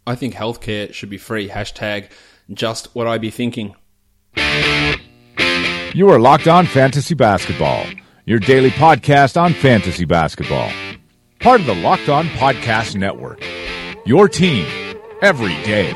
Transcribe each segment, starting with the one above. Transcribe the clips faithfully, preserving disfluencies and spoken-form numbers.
I think healthcare should be free. Hashtag just what I be thinking. You are Locked On Fantasy Basketball, your daily podcast on fantasy basketball. Part of the Locked On Podcast Network. Your team every day.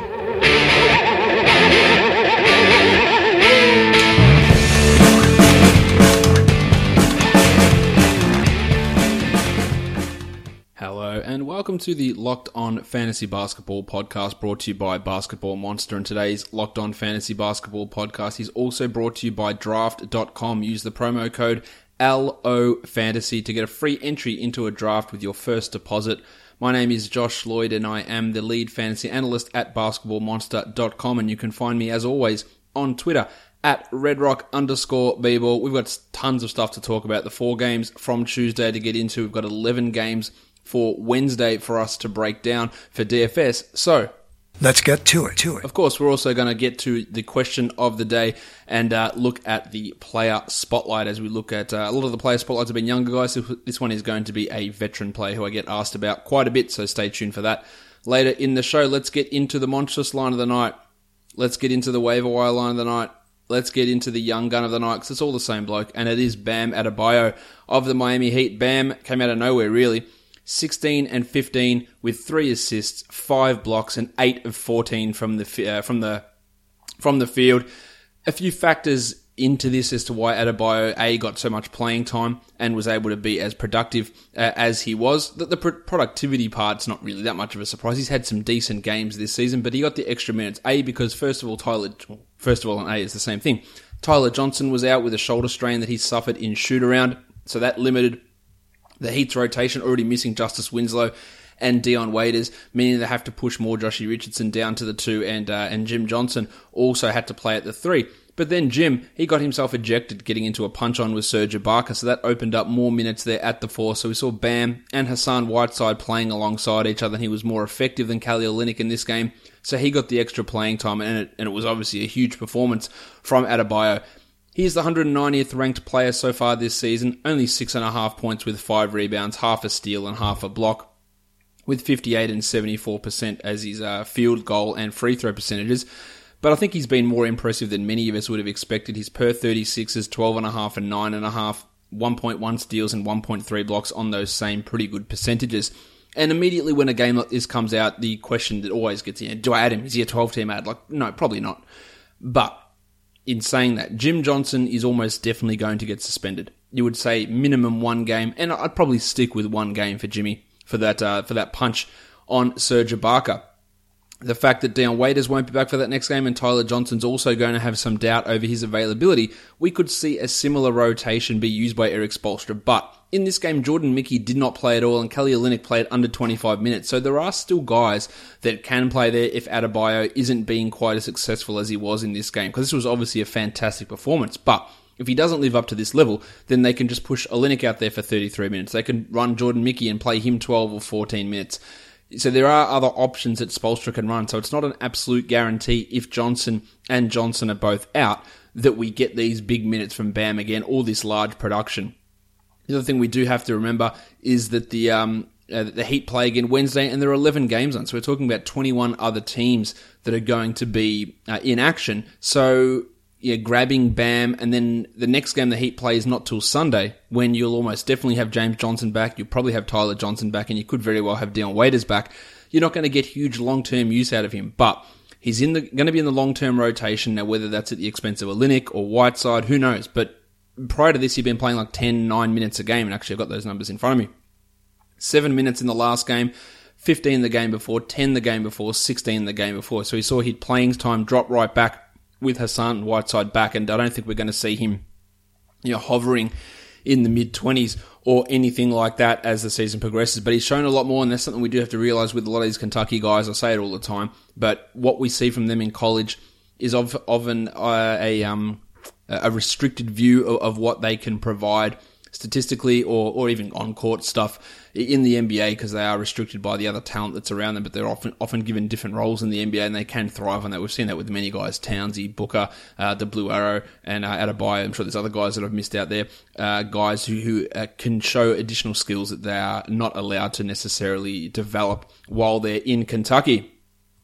Hello and welcome to the Locked On Fantasy Basketball podcast brought to you by Basketball Monster. And today's Locked On Fantasy Basketball podcast is also brought to you by draft dot com. Use the promo code L O Fantasy to get a free entry into a draft with your first deposit. My name is Josh Lloyd and I am the lead fantasy analyst at basketball monster dot com, and you can find me as always on Twitter at redrock underscore bball. We've got tons of stuff to talk about. The four games from Tuesday to get into. We've got eleven games for Wednesday for us to break down for D F S. So let's get to it, to it. Of course, we're also going to get to the question of the day and uh, look at the player spotlight as we look at uh, a lot of the player spotlights have been younger guys. This one is going to be a veteran player who I get asked about quite a bit, so stay tuned for that later in the show. Let's get into the monstrous line of the night. Let's get into the waiver wire line of the night. Let's get into the young gun of the night, because it's all the same bloke, and it is Bam Adebayo of the Miami Heat. Bam came out of nowhere, really. sixteen and fifteen with three assists, five blocks, and eight of fourteen from the uh, from the from the field. A few factors into this as to why Adebayo A got so much playing time and was able to be as productive uh, as he was. The, the pr- productivity part's not really that much of a surprise. He's had some decent games this season, but he got the extra minutes. A, because first of all, Tyler, first of all, on A is the same thing. Tyler Johnson was out with a shoulder strain that he suffered in shoot around, so that limited the Heat's rotation, already missing Justice Winslow and Dion Waiters, meaning they have to push more Joshy Richardson down to the two, and uh, and Jim Johnson also had to play at the three. But then Jim, he got himself ejected getting into a punch-on with Serge Ibaka, so that opened up more minutes there at the four. So we saw Bam and Hassan Whiteside playing alongside each other, and he was more effective than Kelly Olynyk in this game. So he got the extra playing time, and it, and it was obviously a huge performance from Adebayo. He's the one hundred ninetieth ranked player so far this season, only six and a half points with five rebounds, half a steal and half a block, with fifty-eight and seventy-four percent as his uh, field goal and free throw percentages. But I think he's been more impressive than many of us would have expected. His per thirty-sixes, twelve and a half and nine and a half, one point one steals and one point three blocks on those same pretty good percentages. And immediately when a game like this comes out, the question that always gets in, do I add him? Is he a twelve-team ad? Like, no, probably not. But in saying that, Jim Johnson is almost definitely going to get suspended. You would say minimum one game, and I'd probably stick with one game for Jimmy for that uh, for that punch on Serge Ibaka. The fact that Dion Waiters won't be back for that next game and Tyler Johnson's also going to have some doubt over his availability, we could see a similar rotation be used by Erik Spoelstra. But in this game, Jordan Mickey did not play at all and Kelly Olynyk played under twenty-five minutes. So there are still guys that can play there if Adebayo isn't being quite as successful as he was in this game, because this was obviously a fantastic performance. But if he doesn't live up to this level, then they can just push Olynyk out there for thirty-three minutes. They can run Jordan Mickey and play him twelve or fourteen minutes. So there are other options that Spoelstra can run. So it's not an absolute guarantee if Johnson and Johnson are both out that we get these big minutes from Bam again, or this large production. The other thing we do have to remember is that the um, uh, the Heat play again Wednesday, and there are eleven games on. So we're talking about twenty-one other teams that are going to be uh, in action. So yeah, grabbing Bam, and then the next game the Heat play is not till Sunday, when you'll almost definitely have James Johnson back, you'll probably have Tyler Johnson back, and you could very well have Dion Waiters back. You're not going to get huge long-term use out of him, but he's in the going to be in the long-term rotation. Now, whether that's at the expense of Olynyk or Whiteside, who knows? But prior to this, he'd been playing like ten, nine minutes a game, and actually I've got those numbers in front of me. Seven minutes in the last game, fifteen the game before, ten the game before, sixteen the game before. So we saw his playing time drop right back with Hassan and Whiteside back, and I don't think we're going to see him, you know, hovering in the mid-twenties or anything like that as the season progresses. But he's shown a lot more, and that's something we do have to realize with a lot of these Kentucky guys. I say it all the time, but what we see from them in college is of, of an, uh, a um a restricted view of, of what they can provide statistically or, or even on-court stuff in the N B A, because they are restricted by the other talent that's around them, but they're often often given different roles in the N B A, and they can thrive on that. We've seen that with many guys, Townsy, Booker, uh, the Blue Arrow, and uh, Adebayo. I'm sure there's other guys that I've missed out there, uh, guys who, who uh, can show additional skills that they are not allowed to necessarily develop while they're in Kentucky.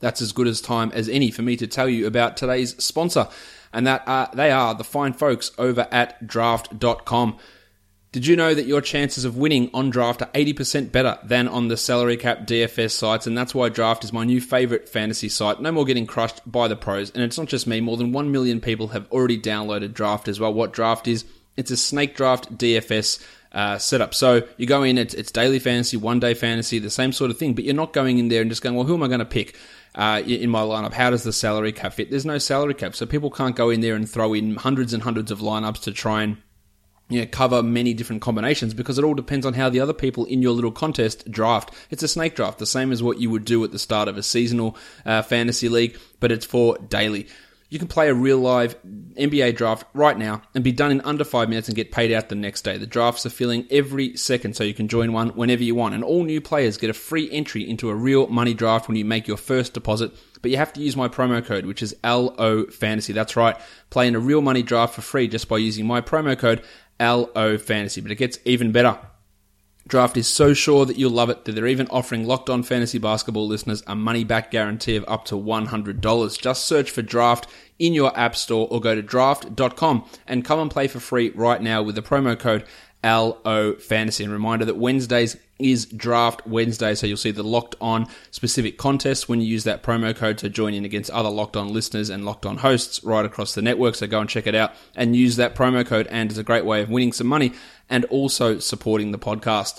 that's as good as time as any for me to tell you about today's sponsor, and that uh, they are the fine folks over at draft dot com. Did you know that your chances of winning on Draft are eighty percent better than on the salary cap D F S sites? And that's why Draft is my new favorite fantasy site. No more getting crushed by the pros. And it's not just me. More than one million people have already downloaded Draft as well. What Draft is, it's a snake draft D F S uh, setup. So you go in, it's, it's daily fantasy, one day fantasy, the same sort of thing. But you're not going in there and just going, well, who am I going to pick uh, in my lineup? How does the salary cap fit? There's no salary cap. So people can't go in there and throw in hundreds and hundreds of lineups to try and you know, cover many different combinations, because it all depends on how the other people in your little contest draft. It's a snake draft, the same as what you would do at the start of a seasonal uh, fantasy league, but it's for daily. You can play a real live N B A draft right now and be done in under five minutes and get paid out the next day. The drafts are filling every second, so you can join one whenever you want. And all new players get a free entry into a real money draft when you make your first deposit. But you have to use my promo code, which is L O Fantasy. That's right. Play in a real money draft for free just by using my promo code L O Fantasy. But it gets even better. Draft is so sure that you'll love it that they're even offering Locked On Fantasy Basketball listeners a money-back guarantee of up to one hundred dollars. Just search for Draft in your app store or go to draft dot com and come and play for free right now with the promo code L O Fantasy. And reminder that Wednesdays is Draft Wednesday, so you'll see the Locked On specific contests when you use that promo code to join in against other Locked On listeners and Locked On hosts right across the network. So go and check it out and use that promo code, and it's a great way of winning some money and also supporting the podcast.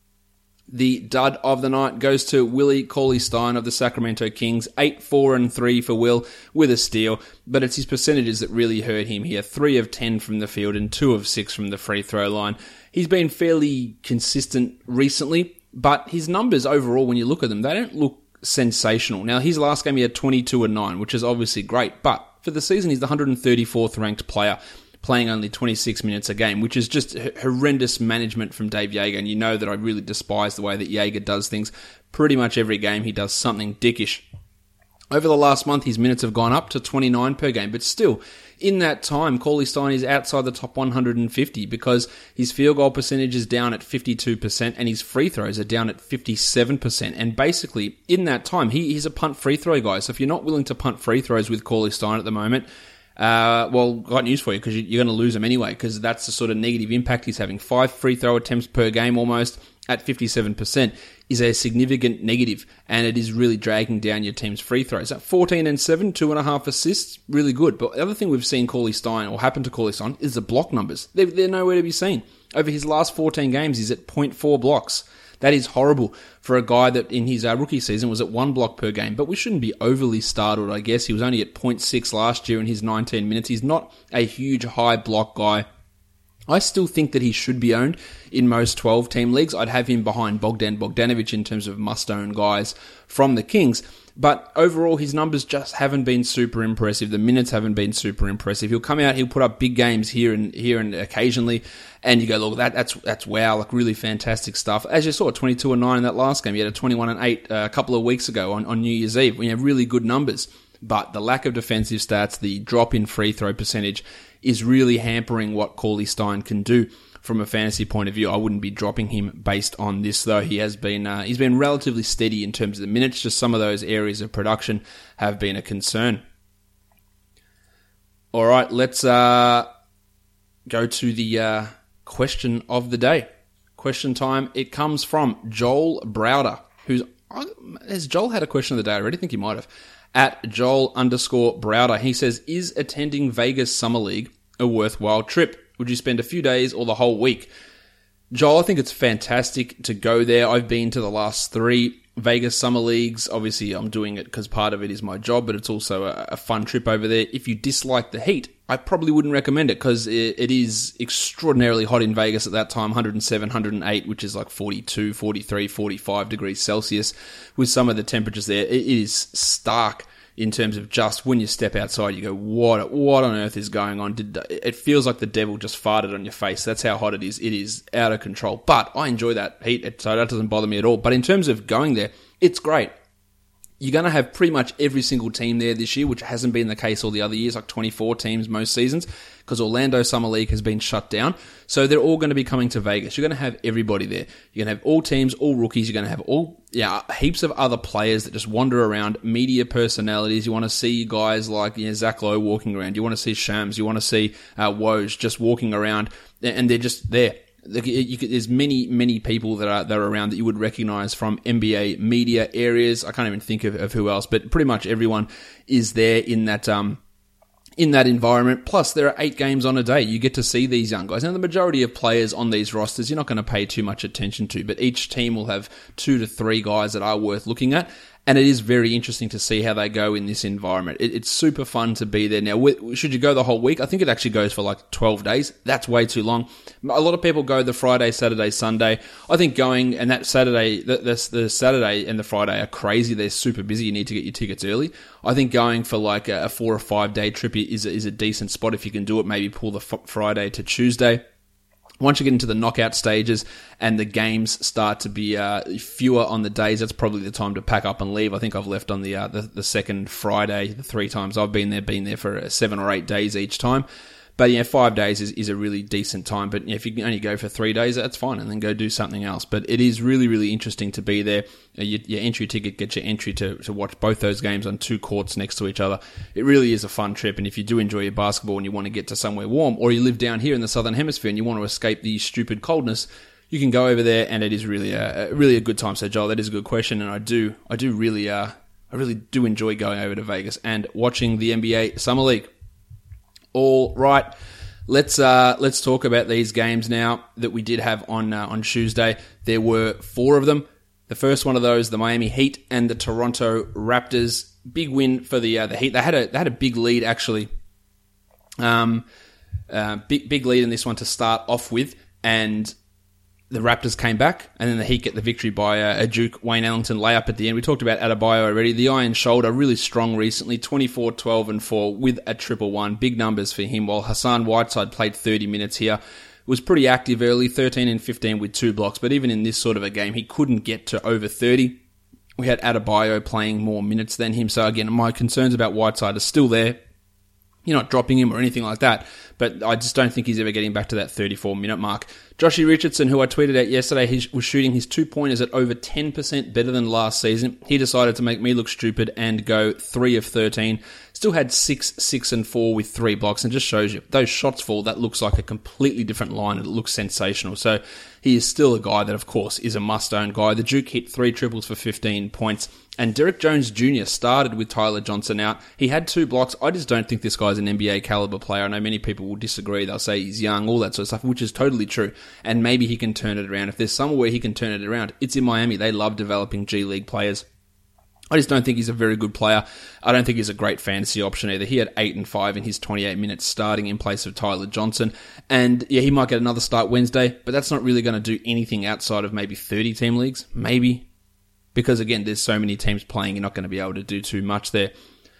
The dud of the night goes to Willie Cauley-Stein of the Sacramento Kings. eight four and three for Will with a steal, but it's his percentages that really hurt him here. three of ten from the field and two of six from the free throw line. He's been fairly consistent recently, but his numbers overall, when you look at them, they don't look sensational. Now, his last game he had twenty-two and nine, which is obviously great, but for the season he's the one hundred thirty-fourth ranked player, playing only twenty-six minutes a game, which is just horrendous management from Dave Joerger. And you know that I really despise the way that Joerger does things. Pretty much every game he does something dickish. Over the last month, his minutes have gone up to twenty-nine per game, but still, in that time, Cauley-Stein is outside the top one hundred fifty because his field goal percentage is down at fifty-two percent and his free throws are down at fifty-seven percent. And basically, in that time, he, he's a punt free throw guy. So if you're not willing to punt free throws with Cauley-Stein at the moment, Uh, well, got news for you, because you're going to lose him anyway, because that's the sort of negative impact he's having. Five free throw attempts per game almost at fifty-seven percent is a significant negative, and it is really dragging down your team's free throws. At fourteen and seven, two and a half assists, really good. But the other thing we've seen Cauley-Stein, or happened to Cauley-Stein, is the block numbers. They're, they're nowhere to be seen. Over his last fourteen games, he's at zero point four blocks. That is horrible for a guy that in his uh, rookie season was at one block per game. But we shouldn't be overly startled, I guess. He was only at zero point six last year in his nineteen minutes. He's not a huge high block guy. I still think that he should be owned in most twelve-team leagues. I'd have him behind Bogdan Bogdanovic in terms of must-own guys from the Kings. But overall, his numbers just haven't been super impressive. The minutes haven't been super impressive. He'll come out, he'll put up big games here and here and occasionally, and you go, look, that that's that's wow, like really fantastic stuff. As you saw, twenty-two and nine in that last game. He had a twenty-one and eight uh, a couple of weeks ago on, on New Year's Eve. We have really good numbers, but the lack of defensive stats, the drop in free throw percentage, is really hampering what Cauley-Stein can do from a fantasy point of view. I wouldn't be dropping him based on this, though. He has been uh, he's been relatively steady in terms of the minutes. Just some of those areas of production have been a concern. All right, let's uh, go to the uh, question of the day. Question time. It comes from Joel Browder, who's has Joel had a question of the day already? I think he might have. At Joel underscore Browder, he says, is attending Vegas Summer League a worthwhile trip? Would you spend a few days or the whole week? Joel, I think it's fantastic to go there. I've been to the last three Vegas Summer Leagues. Obviously, I'm doing it because part of it is my job, but it's also a, a fun trip over there. If you dislike the heat, I probably wouldn't recommend it because it, it is extraordinarily hot in Vegas at that time, one hundred seven, one hundred eight, which is like forty-two, forty-three, forty-five degrees Celsius. With some of the temperatures there, it is stark in terms of just when you step outside, you go, what what on earth is going on? Did it feels like the devil just farted on your face. That's how hot it is. It is out of control. But I enjoy that heat, so that doesn't bother me at all. But in terms of going there, it's great. You're going to have pretty much every single team there this year, which hasn't been the case all the other years, like twenty-four teams most seasons, because Orlando Summer League has been shut down. So they're all going to be coming to Vegas. You're going to have everybody there. You're going to have all teams, all rookies. You're going to have all, yeah, heaps of other players that just wander around, media personalities. You want to see guys like, you know, Zach Lowe walking around. You want to see Shams. You want to see uh, Woj just walking around, and they're just there. You could, there's many, many people that are that are around that you would recognize from N B A media areas. I can't even think of, of who else, but pretty much everyone is there in that um in that environment. Plus, there are eight games on a day. You get to see these young guys. Now, the majority of players on these rosters, you're not going to pay too much attention to, but each team will have two to three guys that are worth looking at. And it is very interesting to see how they go in this environment. It, it's super fun to be there. Now, should you go the whole week? I think it actually goes for like twelve days. That's way too long. A lot of people go the Friday, Saturday, Sunday. I think going, and that Saturday, the, the, the Saturday and the Friday are crazy. They're super busy. You need to get your tickets early. I think going for like a, a four or five day trip is, is a decent spot if you can do it. Maybe pull the f- Friday to Tuesday. Once you get into the knockout stages and the games start to be uh, fewer on the days, that's probably the time to pack up and leave. I think I've left on the, uh, the the second Friday, the three times I've been there, been there for seven or eight days each time. But yeah, five days is, is a really decent time. But yeah, if you can only go for three days, that's fine, and then go do something else. But it is really, really interesting to be there. Your, your entry ticket gets your entry to, to watch both those games on two courts next to each other. It really is a fun trip. And if you do enjoy your basketball and you want to get to somewhere warm, or you live down here in the Southern Hemisphere and you want to escape the stupid coldness, you can go over there, and it is really a, really a good time. So, Joel, that is a good question, and I do, I do really, uh, I really do enjoy going over to Vegas and watching the N B A Summer League. All right. Let's uh, let's talk about these games now that we did have on uh, on Tuesday. There were four of them. The first one of those, the Miami Heat and the Toronto Raptors. Big win for the uh, the Heat. They had a they had a big lead actually. Um, uh, big big lead in this one to start off with, and the Raptors came back, and then the Heat get the victory by a, a Duke Wayne Ellington layup at the end. We talked about Adebayo already. The iron shoulder, really strong recently, twenty-four, twelve, and four with a triple one. Big numbers for him, while Hassan Whiteside played thirty minutes here. Was pretty active early, thirteen and fifteen with two blocks, but even in this sort of a game, he couldn't get to over thirty. We had Adebayo playing more minutes than him, so again, my concerns about Whiteside are still there. You're not dropping him or anything like that, but I just don't think he's ever getting back to that thirty-four minute mark. Joshie Richardson, who I tweeted out yesterday, he was shooting his two-pointers at over ten percent better than last season. He decided to make me look stupid and go three of thirteen. Still had six, six, and four with three blocks, and just shows you, those shots fall, that looks like a completely different line, and it looks sensational. So he is still a guy that, of course, is a must-own guy. The Duke hit three triples for fifteen points, and Derek Jones Junior started with Tyler Johnson out. He had two blocks. I just don't think this guy's an N B A caliber player. I know many people will disagree. They'll say he's young, all that sort of stuff, which is totally true. And maybe he can turn it around. If there's somewhere where he can turn it around, it's in Miami. They love developing G League players. I just don't think he's a very good player. I don't think he's a great fantasy option either. He had eight and five in his twenty-eight minutes starting in place of Tyler Johnson. And yeah, he might get another start Wednesday, but that's not really going to do anything outside of maybe thirty team leagues. Maybe. Because again, there's so many teams playing, you're not going to be able to do too much there.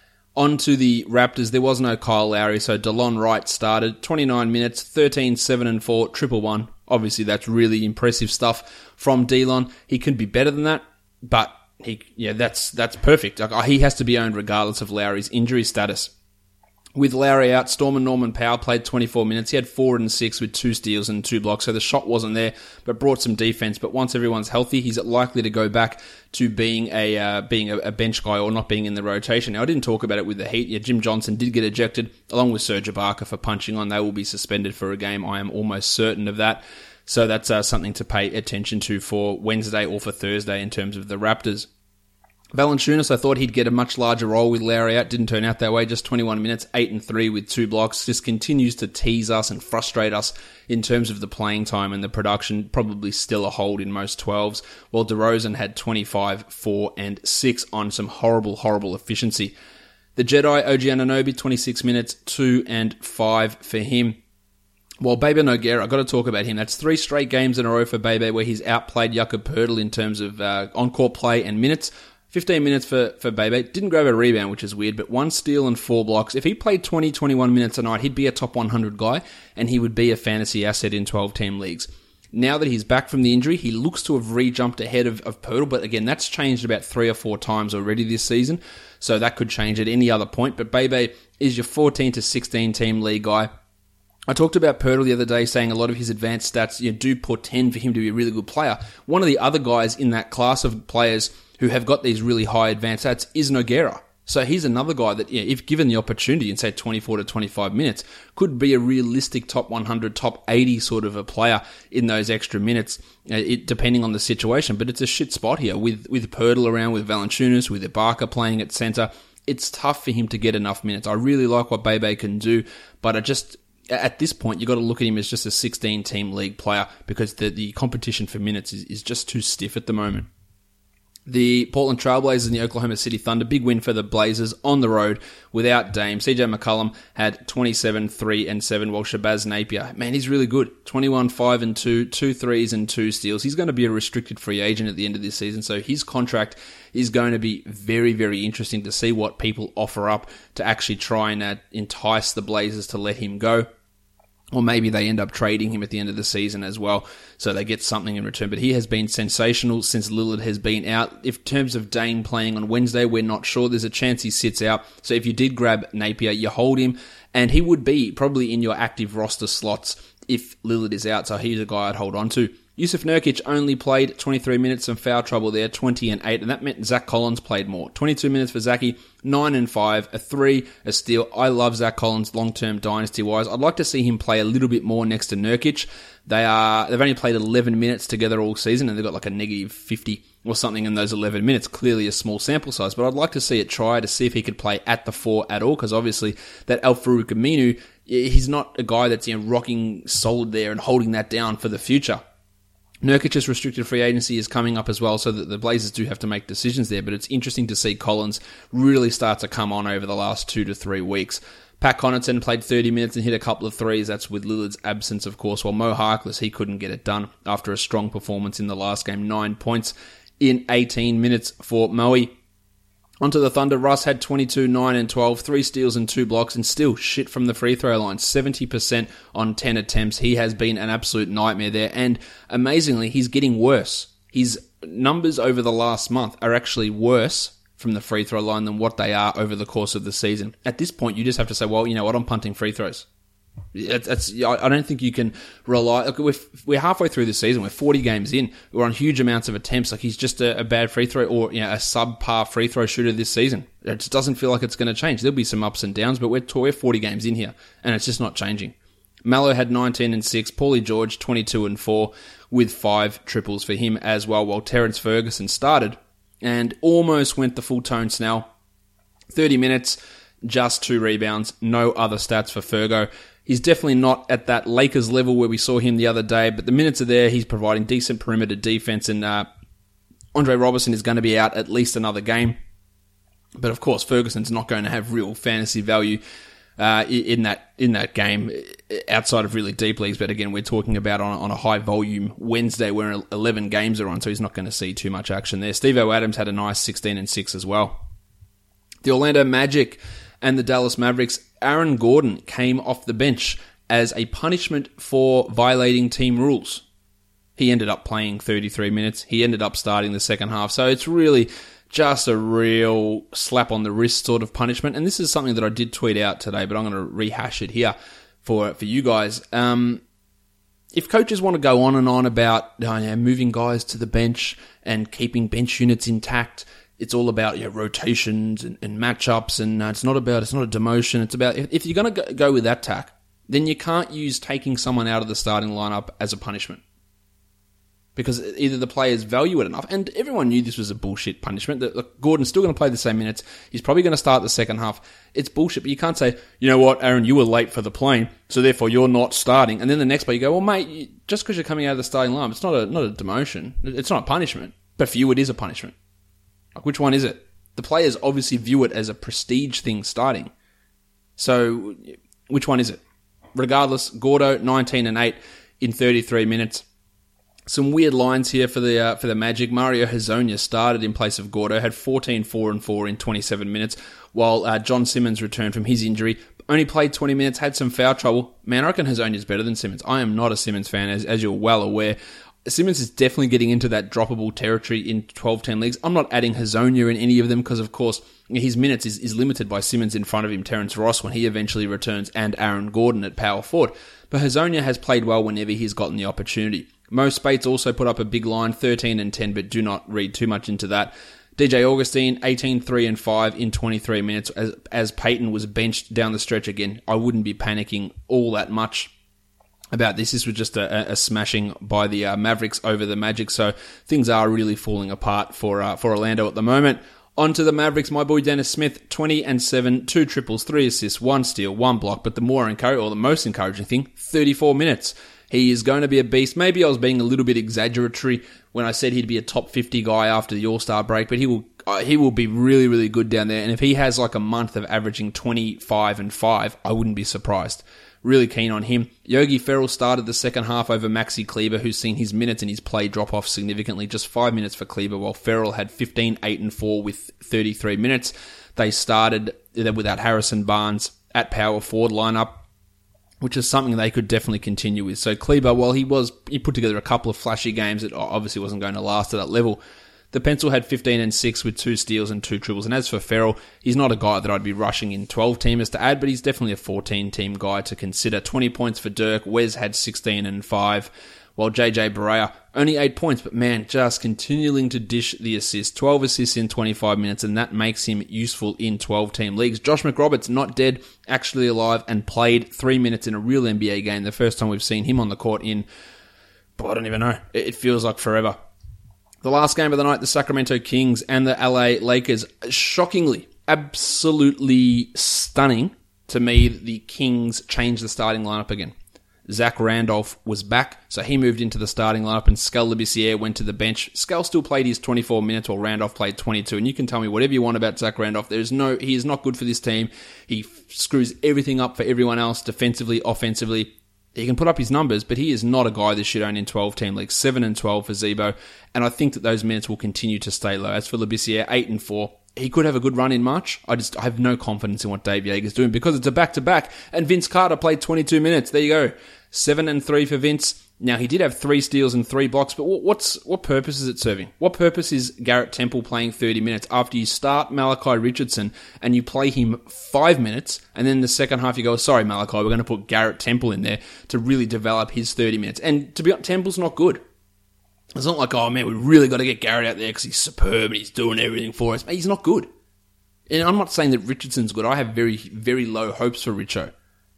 On to the Raptors. There was no Kyle Lowry, so DeLon Wright started. twenty-nine minutes, thirteen, seven, and four, triple one. Obviously, that's really impressive stuff from DeLon. He could be better than that, but he, yeah, that's that's perfect. He has to be owned regardless of Lowry's injury status. With Lowry out, Storm and Norman Powell played twenty-four minutes. He had four and six with two steals and two blocks, so the shot wasn't there, but brought some defense. But once everyone's healthy, he's likely to go back to being a uh, being a, a bench guy or not being in the rotation. Now, I didn't talk about it with the Heat. Yeah, Jim Johnson did get ejected, along with Serge Ibaka for punching on. They will be suspended for a game. I am almost certain of that. So that's uh, something to pay attention to for Wednesday or for Thursday in terms of the Raptors. Valanciunas, I thought he'd get a much larger role with Lowry out. Didn't turn out that way. Just twenty-one minutes, eight and three with two blocks. Just continues to tease us and frustrate us in terms of the playing time and the production. Probably still a hold in most twelves. While DeRozan had twenty-five, four, and six on some horrible, horrible efficiency. The Jedi, O G Anunoby, twenty-six minutes, two and five for him. While Bebe Nogueira, I've got to talk about him. That's three straight games in a row for Bebe where he's outplayed Jakob Poeltl in terms of uh, on-court play and minutes. fifteen minutes for, for Bebe. Didn't grab a rebound, which is weird, but one steal and four blocks. If he played twenty, twenty-one minutes a night, he'd be a top one hundred guy, and he would be a fantasy asset in twelve-team leagues. Now that he's back from the injury, he looks to have re-jumped ahead of, of Poeltl, but again, that's changed about three or four times already this season, so that could change at any other point. But Bebe is your fourteen to sixteen team league guy. I talked about Poeltl the other day, saying a lot of his advanced stats you know, do portend for him to be a really good player. One of the other guys in that class of players who have got these really high advanced stats is Nogueira. So he's another guy that, yeah, if given the opportunity in, say, twenty-four to twenty-five minutes, could be a realistic top one hundred, top eighty sort of a player in those extra minutes, uh, it, depending on the situation. But it's a shit spot here with, with Poeltl around, with Valanciunas, with Ibaka playing at centre. It's tough for him to get enough minutes. I really like what Bebe can do, but I just... At this point, you've got to look at him as just a sixteen-team league player because the, the competition for minutes is, is just too stiff at the moment. The Portland Trailblazers and the Oklahoma City Thunder, big win for the Blazers on the road without Dame. C J McCollum had twenty-seven, three, and seven, while Shabazz Napier, man, he's really good. twenty-one, five, and two, two threes and two steals. He's going to be a restricted free agent at the end of this season, so his contract is going to be very, very interesting to see what people offer up to actually try and uh, entice the Blazers to let him go. Or maybe they end up trading him at the end of the season as well, so they get something in return. But he has been sensational since Lillard has been out. If in terms of Dame playing on Wednesday, we're not sure. There's a chance he sits out. So if you did grab Napier, you hold him, and he would be probably in your active roster slots if Lillard is out. So he's a guy I'd hold on to. Yusuf Nurkic only played twenty-three minutes, some foul trouble there, twenty and eight, and that meant Zach Collins played more. twenty-two minutes for Zachy, nine and five, a three, a steal. I love Zach Collins long-term dynasty-wise. I'd like to see him play a little bit more next to Nurkic. They are, they've only played eleven minutes together all season, and they've got like a negative fifty or something in those eleven minutes. Clearly a small sample size, but I'd like to see it try to see if he could play at the four at all, because obviously that Al-Farouq Aminu, he's not a guy that's you know, rocking solid there and holding that down for the future. Nurkic's restricted free agency is coming up as well, so that the Blazers do have to make decisions there, but it's interesting to see Collins really start to come on over the last two to three weeks. Pat Connaughton played thirty minutes and hit a couple of threes. That's with Lillard's absence, of course, while Mo Harkless, he couldn't get it done after a strong performance in the last game. Nine points in eighteen minutes for Moe. Onto the Thunder, Russ had twenty-two, nine, and twelve, three steals and two blocks, and still shit from the free throw line. seventy percent on ten attempts. He has been an absolute nightmare there, and amazingly, he's getting worse. His numbers over the last month are actually worse from the free throw line than what they are over the course of the season. At this point, you just have to say, well, you know what, I'm punting free throws. It's, I don't think you can rely. Look, we're, we're halfway through the season. We're forty games in. We're on huge amounts of attempts. Like he's just a, a bad free throw or you know, a subpar free throw shooter this season. It just doesn't feel like it's going to change. There'll be some ups and downs, but we're, we're forty games in here, and it's just not changing. Mallow had nineteen and six. Paulie George twenty-two and four with five triples for him as well. While Terrence Ferguson started and almost went the full Tone Snell. thirty minutes, just two rebounds, no other stats for Fergo. He's definitely not at that Lakers level where we saw him the other day, but the minutes are there. He's providing decent perimeter defense, and uh, Andre Robertson is going to be out at least another game. But of course, Ferguson's not going to have real fantasy value uh, in that in that game outside of really deep leagues. But again, we're talking about on, on a high volume Wednesday where eleven games are on, so he's not going to see too much action there. Steve-O Adams had a nice sixteen and six as well. The Orlando Magic and the Dallas Mavericks, Aaron Gordon came off the bench as a punishment for violating team rules. He ended up playing thirty-three minutes. He ended up starting the second half. So it's really just a real slap on the wrist sort of punishment. And this is something that I did tweet out today, but I'm going to rehash it here for, for you guys. Um, if coaches want to go on and on about oh, yeah, moving guys to the bench and keeping bench units intact, it's all about yeah, rotations and, and matchups, and uh, it's not about it's not a demotion. It's about if, if you're going to go, go with that tack, then you can't use taking someone out of the starting lineup as a punishment, because either the players value it enough, and everyone knew this was a bullshit punishment. That look, Gordon's still going to play the same minutes. He's probably going to start the second half. It's bullshit, but you can't say, you know what, Aaron, you were late for the plane, so therefore you're not starting. And then the next play you go, well, mate, you, just because you're coming out of the starting lineup, it's not a not a demotion. It's not a punishment, but for you, it is a punishment. Like, which one is it? The players obviously view it as a prestige thing starting. So, which one is it? Regardless, Gordo, nineteen and eight in thirty-three minutes. Some weird lines here for the uh, for the Magic. Mario Hezonja started in place of Gordo, had fourteen, four, and four in twenty-seven minutes, while uh, John Simmons returned from his injury. only played twenty minutes, had some foul trouble. Man, I reckon Hezonja is better than Simmons. I am not a Simmons fan, as, as you're well aware. Simmons is definitely getting into that droppable territory in twelve-team leagues. I'm not adding Hezonja in any of them because, of course, his minutes is, is limited by Simmons in front of him, Terrence Ross, when he eventually returns, and Aaron Gordon at power forward. But Hezonja has played well whenever he's gotten the opportunity. Mo Spates also put up a big line, thirteen and ten, but do not read too much into that. D J Augustine, eighteen, three and five in twenty-three minutes, as, as Peyton was benched down the stretch again. I wouldn't be panicking all that much about this. This was just a, a smashing by the uh, Mavericks over the Magic, so things are really falling apart for uh, for Orlando at the moment. On to the Mavericks, my boy Dennis Smith, twenty and seven, two triples, three assists, one steal, one block, but the more encouraging, or the most encouraging thing, thirty-four minutes. He is going to be a beast. Maybe I was being a little bit exaggeratory when I said he'd be a top fifty guy after the All-Star break, but he will uh, he will be really, really good down there. And if he has like a month of averaging twenty-five and five, I wouldn't be surprised. Really keen on him. Yogi Ferrell started the second half over Maxi Kleber, who's seen his minutes and his play drop off significantly. Just five minutes for Kleber, while Ferrell had fifteen, eight and four with thirty-three minutes. They started without Harrison Barnes at power forward lineup, which is something they could definitely continue with. So Kleber, while he was, he put together a couple of flashy games, it obviously wasn't going to last at that level. The pencil had fifteen and six with two steals and two triples. And as for Ferrell, he's not a guy that I'd be rushing in twelve-teamers to add, but he's definitely a fourteen-team guy to consider. twenty points for Dirk. Wes had sixteen and five, while J J Barea, only eight points, but man, just continuing to dish the assists. twelve assists in twenty-five minutes, and that makes him useful in twelve-team leagues. Josh McRoberts, not dead, actually alive, and played three minutes in a real N B A game. The first time we've seen him on the court in, I don't even know, it feels like forever. The last game of the night, the Sacramento Kings and the L A Lakers. Shockingly, absolutely stunning to me, the Kings changed the starting lineup again. Zach Randolph was back, so he moved into the starting lineup, and Skal Labissiere went to the bench. Skal still played his twenty-four minutes, while Randolph played twenty-two, and you can tell me whatever you want about Zach Randolph. There's no, he is not good for this team. He f- screws everything up for everyone else, defensively, offensively. He can put up his numbers, but he is not a guy that should own in twelve-team leagues. seven and twelve for Zebo, and I think that those minutes will continue to stay low. As for Labissiere, eight and four. He could have a good run in March. I just I have no confidence in what Dave Yeager's doing because it's a back-to-back, and Vince Carter played twenty-two minutes. There you go. seven and three for Vince. Now, he did have three steals and three blocks, but what's what purpose is it serving? What purpose is Garrett Temple playing thirty minutes after you start Malachi Richardson and you play him five minutes, and then the second half you go, sorry, Malachi, we're going to put Garrett Temple in there to really develop his thirty minutes. And to be honest, Temple's not good. It's not like, oh man, we really got to get Garrett out there because he's superb and he's doing everything for us. He's not good. And I'm not saying that Richardson's good. I have very, very low hopes for Richo.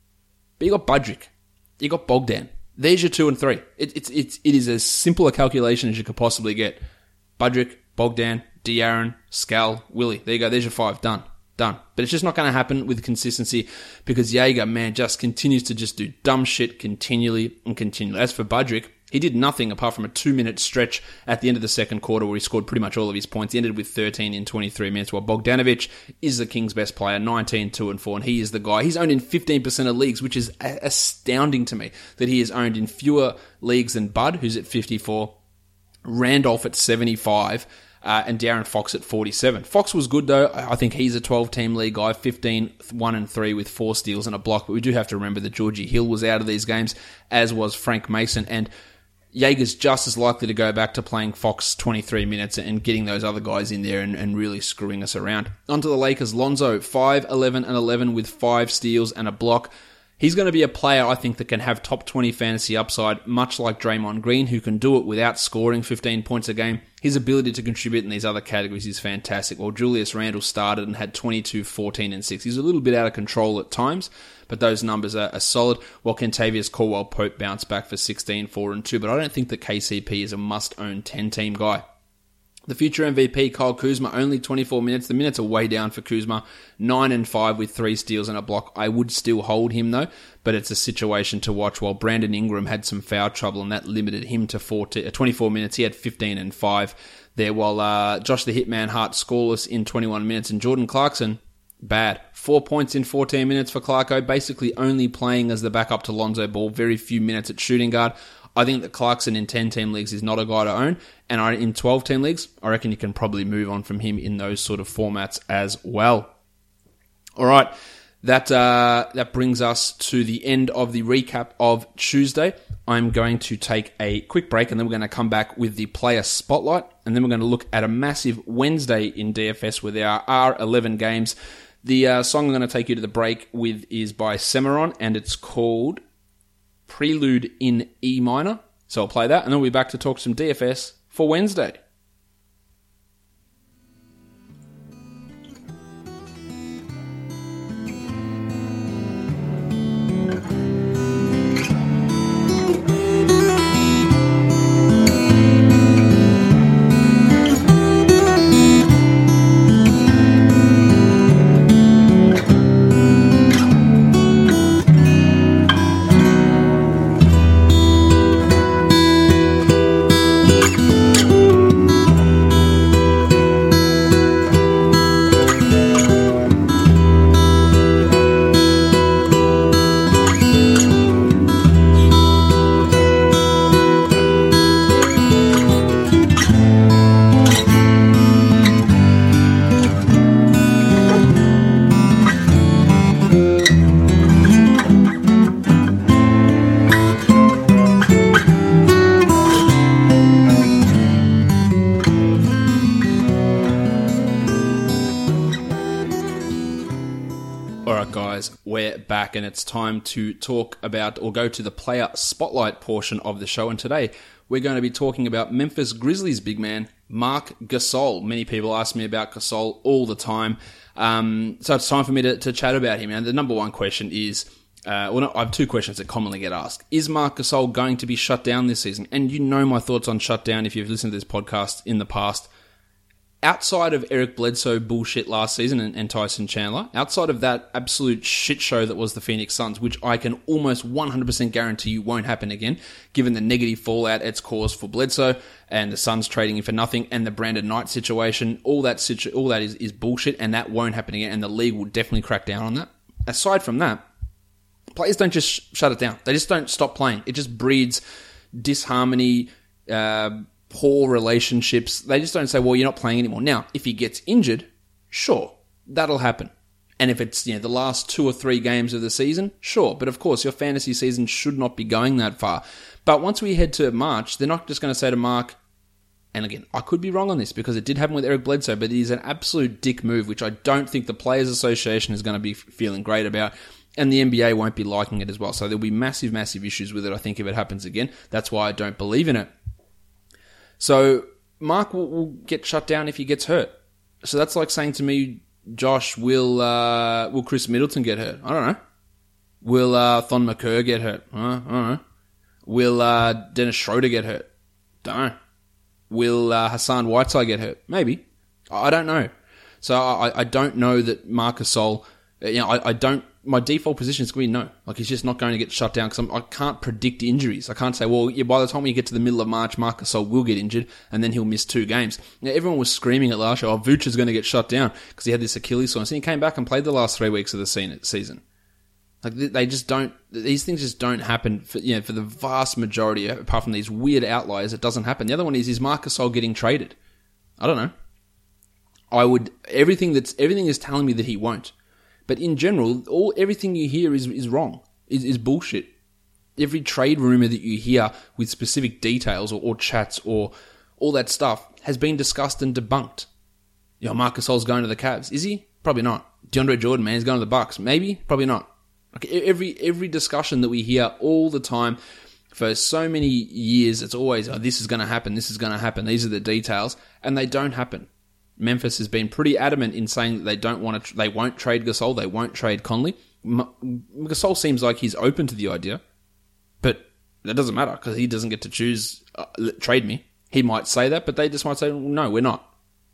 But you got Budrick. You got Bogdan. There's your two and three. It, it's it's it is as simple a calculation as you could possibly get. Budrick, Bogdan, De'Aaron, Skal, Willie. There you go. There's your five. Done. Done. But it's just not going to happen with consistency because Yeager, man, just continues to just do dumb shit continually and continually. As for Budrick, he did nothing apart from a two-minute stretch at the end of the second quarter where he scored pretty much all of his points. He ended with thirteen in twenty-three minutes, while Bogdanovic is the Kings' best player, nineteen, two and four, and he is the guy. He's owned in fifteen percent of leagues, which is a- astounding to me that he is owned in fewer leagues than Bud, who's at fifty-four, Randolph at seventy-five, uh, and De'Aaron Fox at forty-seven. Fox was good, though. I think he's a twelve-team league guy, fifteen, one and three with four steals and a block, but we do have to remember that Georgie Hill was out of these games, as was Frank Mason, and Yeager's just as likely to go back to playing Fox twenty-three minutes and getting those other guys in there and, and really screwing us around. Onto the Lakers. Lonzo, five, eleven, and eleven with five steals and a block. He's going to be a player, I think, that can have top twenty fantasy upside, much like Draymond Green, who can do it without scoring fifteen points a game. His ability to contribute in these other categories is fantastic. While Julius Randle started and had twenty-two, fourteen, and six. He's a little bit out of control at times, but those numbers are, are solid, while Kentavious Caldwell-Pope bounced back for sixteen, four, and two. But I don't think that K C P is a must-own ten-team guy. The future M V P, Kyle Kuzma, only twenty-four minutes. The minutes are way down for Kuzma. nine and five with three steals and a block. I would still hold him, though, but it's a situation to watch, while Brandon Ingram had some foul trouble, and that limited him to forty, twenty-four minutes. He had fifteen and five there, while uh, Josh the Hitman Hart scoreless in twenty-one minutes, and Jordan Clarkson, bad. Four points in fourteen minutes for Clarko, basically only playing as the backup to Lonzo Ball, very few minutes at shooting guard. I think that Clarkson in ten-team leagues is not a guy to own, and I, in twelve-team leagues, I reckon you can probably move on from him in those sort of formats as well. All right, That uh, that brings us to the end of the recap of Tuesday. I'm going to take a quick break, and then we're going to come back with the player spotlight, and then we're going to look at a massive Wednesday in D F S where there are eleven games. The uh, song I'm going to take you to the break with is by Cimarron, and it's called Prelude in E minor. So I'll play that, and then we'll be back to talk some D F S for Wednesday. We're back, and it's time to talk about or go to the player spotlight portion of the show. And today we're going to be talking about Memphis Grizzlies big man Marc Gasol. Many people ask me about Gasol all the time, um, so it's time for me to, to chat about him. And the number one question is, uh, well, no, I have two questions that commonly get asked: is Marc Gasol going to be shut down this season? And you know my thoughts on shutdown if you've listened to this podcast in the past. Outside of Eric Bledsoe bullshit last season and, and Tyson Chandler, outside of that absolute shit show that was the Phoenix Suns, which I can almost one hundred percent guarantee you won't happen again, given the negative fallout it's caused for Bledsoe and the Suns trading him for nothing and the Brandon Knight situation, all that situ- all that is, is bullshit, and that won't happen again, and the league will definitely crack down on that. Aside from that, players don't just sh- shut it down. They just don't stop playing. It just breeds disharmony, uh, poor relationships. They just don't say, well, you're not playing anymore. Now, if he gets injured, sure, that'll happen. And if it's, you know, the last two or three games of the season, sure. But of course, your fantasy season should not be going that far. But once we head to March, they're not just going to say to Marc, and again, I could be wrong on this because it did happen with Eric Bledsoe, but it is an absolute dick move, which I don't think the Players Association is going to be feeling great about. And the N B A won't be liking it as well. So there'll be massive, massive issues with it, I think, if it happens again. That's why I don't believe in it. So Marc will, will get shut down if he gets hurt. So that's like saying to me, Josh, will uh, will Chris Middleton get hurt? I don't know. Will uh, Thon McCurr get hurt? Uh, I don't know. Will uh, Dennis Schroeder get hurt? Don't know. Will uh, Hassan Whiteside get hurt? Maybe. I don't know. So I, I don't know that Marc Gasol, you know, I, I don't, my default position is going to be no. Like, he's just not going to get shut down because I can't predict injuries. I can't say, well, yeah, by the time we get to the middle of March, Marc Gasol will get injured and then he'll miss two games. Now, everyone was screaming at last year, oh, Vooch is going to get shut down because he had this Achilles soreness, and he came back and played the last three weeks of the season. Like, they just don't, these things just don't happen for, you know, for the vast majority, apart from these weird outliers, it doesn't happen. The other one is, is Marc Gasol getting traded? I don't know. I would, everything that's, everything is telling me that he won't. But in general, all everything you hear is is wrong, is, is bullshit. Every trade rumor that you hear with specific details or, or chats or all that stuff has been discussed and debunked. You know, Marc Gasol's going to the Cavs. Is he? Probably not. DeAndre Jordan, man, he's going to the Bucks. Maybe? Probably not. Like, every every discussion that we hear all the time for so many years, it's always, oh, this is going to happen, this is going to happen, these are the details, and they don't happen. Memphis has been pretty adamant in saying that they don't want to, they won't trade Gasol, they won't trade Conley. M- Gasol seems like he's open to the idea, but that doesn't matter because he doesn't get to choose, uh, trade me. He might say that, but they just might say, no, we're not.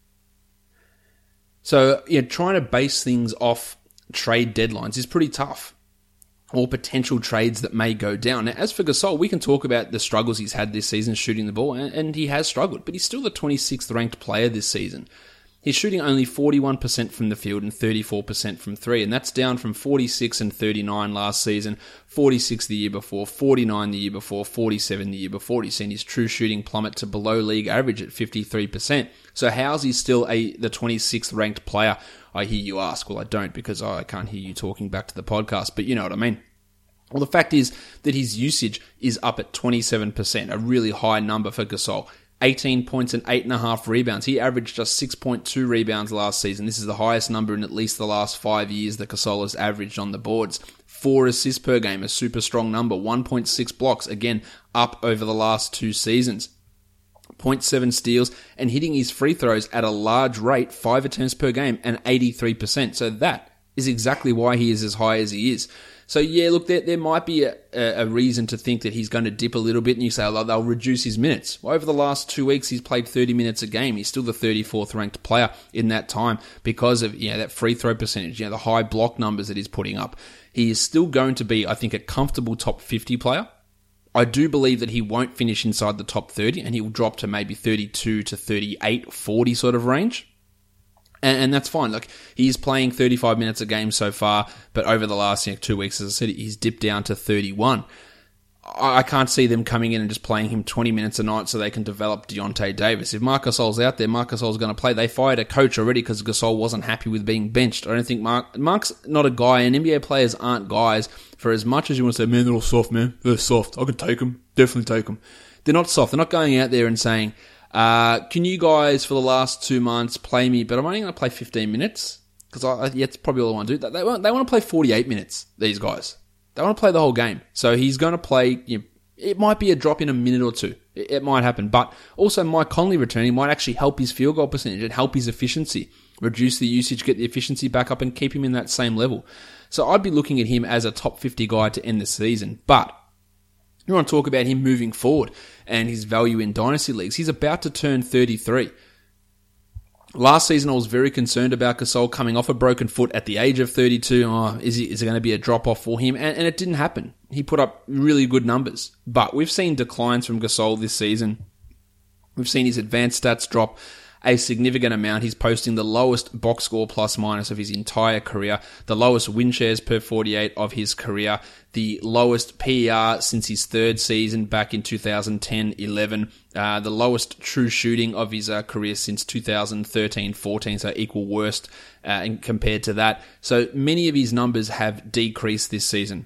So, yeah, trying to base things off trade deadlines is pretty tough, or potential trades that may go down. Now, as for Gasol, we can talk about the struggles he's had this season shooting the ball, and, and he has struggled, but he's still the twenty-sixth ranked player this season. he's shooting only forty-one percent from the field and thirty-four percent from three, and that's down from forty-six and thirty-nine last season, forty-six the year before, forty-nine the year before, forty-seven the year before. He's seen his true shooting plummet to below league average at fifty-three percent. So how's he still a the twenty-sixth ranked player? I hear you ask. Well, I don't, because I can't hear you talking back to the podcast, but you know what I mean. Well, the fact is that his usage is up at twenty-seven percent, a really high number for Gasol. eighteen points and eight point five rebounds. He averaged just six point two rebounds last season. This is the highest number in at least the last five years that Gasol has averaged on the boards. Four assists per game, a super strong number. one point six blocks, again, up over the last two seasons. zero point seven steals, and hitting his free throws at a large rate, five attempts per game, and eighty-three percent. So that is exactly why he is as high as he is. So yeah, look, there, there might be a, a reason to think that he's going to dip a little bit, and you say, oh, they'll reduce his minutes. Well, over the last two weeks, he's played thirty minutes a game. He's still the thirty-fourth ranked player in that time because of, you know, that free throw percentage, you know, the high block numbers that he's putting up. He is still going to be, I think, a comfortable top fifty player. I do believe that he won't finish inside the top thirty, and he will drop to maybe thirty-two to thirty-eight, forty sort of range. And, and that's fine. Like, he's playing thirty-five minutes a game so far, but over the last, you know, two weeks, as I said, he's dipped down to thirty-one. I, I can't see them coming in and just playing him twenty minutes a night so they can develop Deontay Davis. If Marc Gasol's out there, Marc Gasol's going to play. They fired a coach already because Gasol wasn't happy with being benched. I don't think Marc, Marc's not a guy, and N B A players aren't guys. For as much as you want to say, man, they're all soft, man. They're soft. I can take them. Definitely take them. They're not soft. They're not going out there and saying, Uh, can you guys, for the last two months, play me, but I'm only going to play fifteen minutes? Because I, yeah, that's probably all I want to do. They want, they want to play forty-eight minutes, these guys. They want to play the whole game. So he's going to play, you know, it might be a drop in a minute or two. It, it might happen. But also Mike Conley returning might actually help his field goal percentage and help his efficiency. Reduce the usage, get the efficiency back up, and keep him in that same level. So I'd be looking at him as a top fifty guy to end the season. But you want to talk about him moving forward and his value in dynasty leagues. He's about to turn thirty-three. Last season, I was very concerned about Gasol coming off a broken foot at the age of thirty-two. Oh, is, he, is there going to be a drop-off for him? And, and it didn't happen. He put up really good numbers. But we've seen declines from Gasol this season. We've seen his advanced stats drop a significant amount. He's posting the lowest box score plus minus of his entire career, the lowest win shares per forty-eight of his career, the lowest P E R since his third season back in two thousand ten eleven, uh, the lowest true shooting of his uh, career since two thousand thirteen fourteen, so equal worst uh, in, compared to that. So many of his numbers have decreased this season.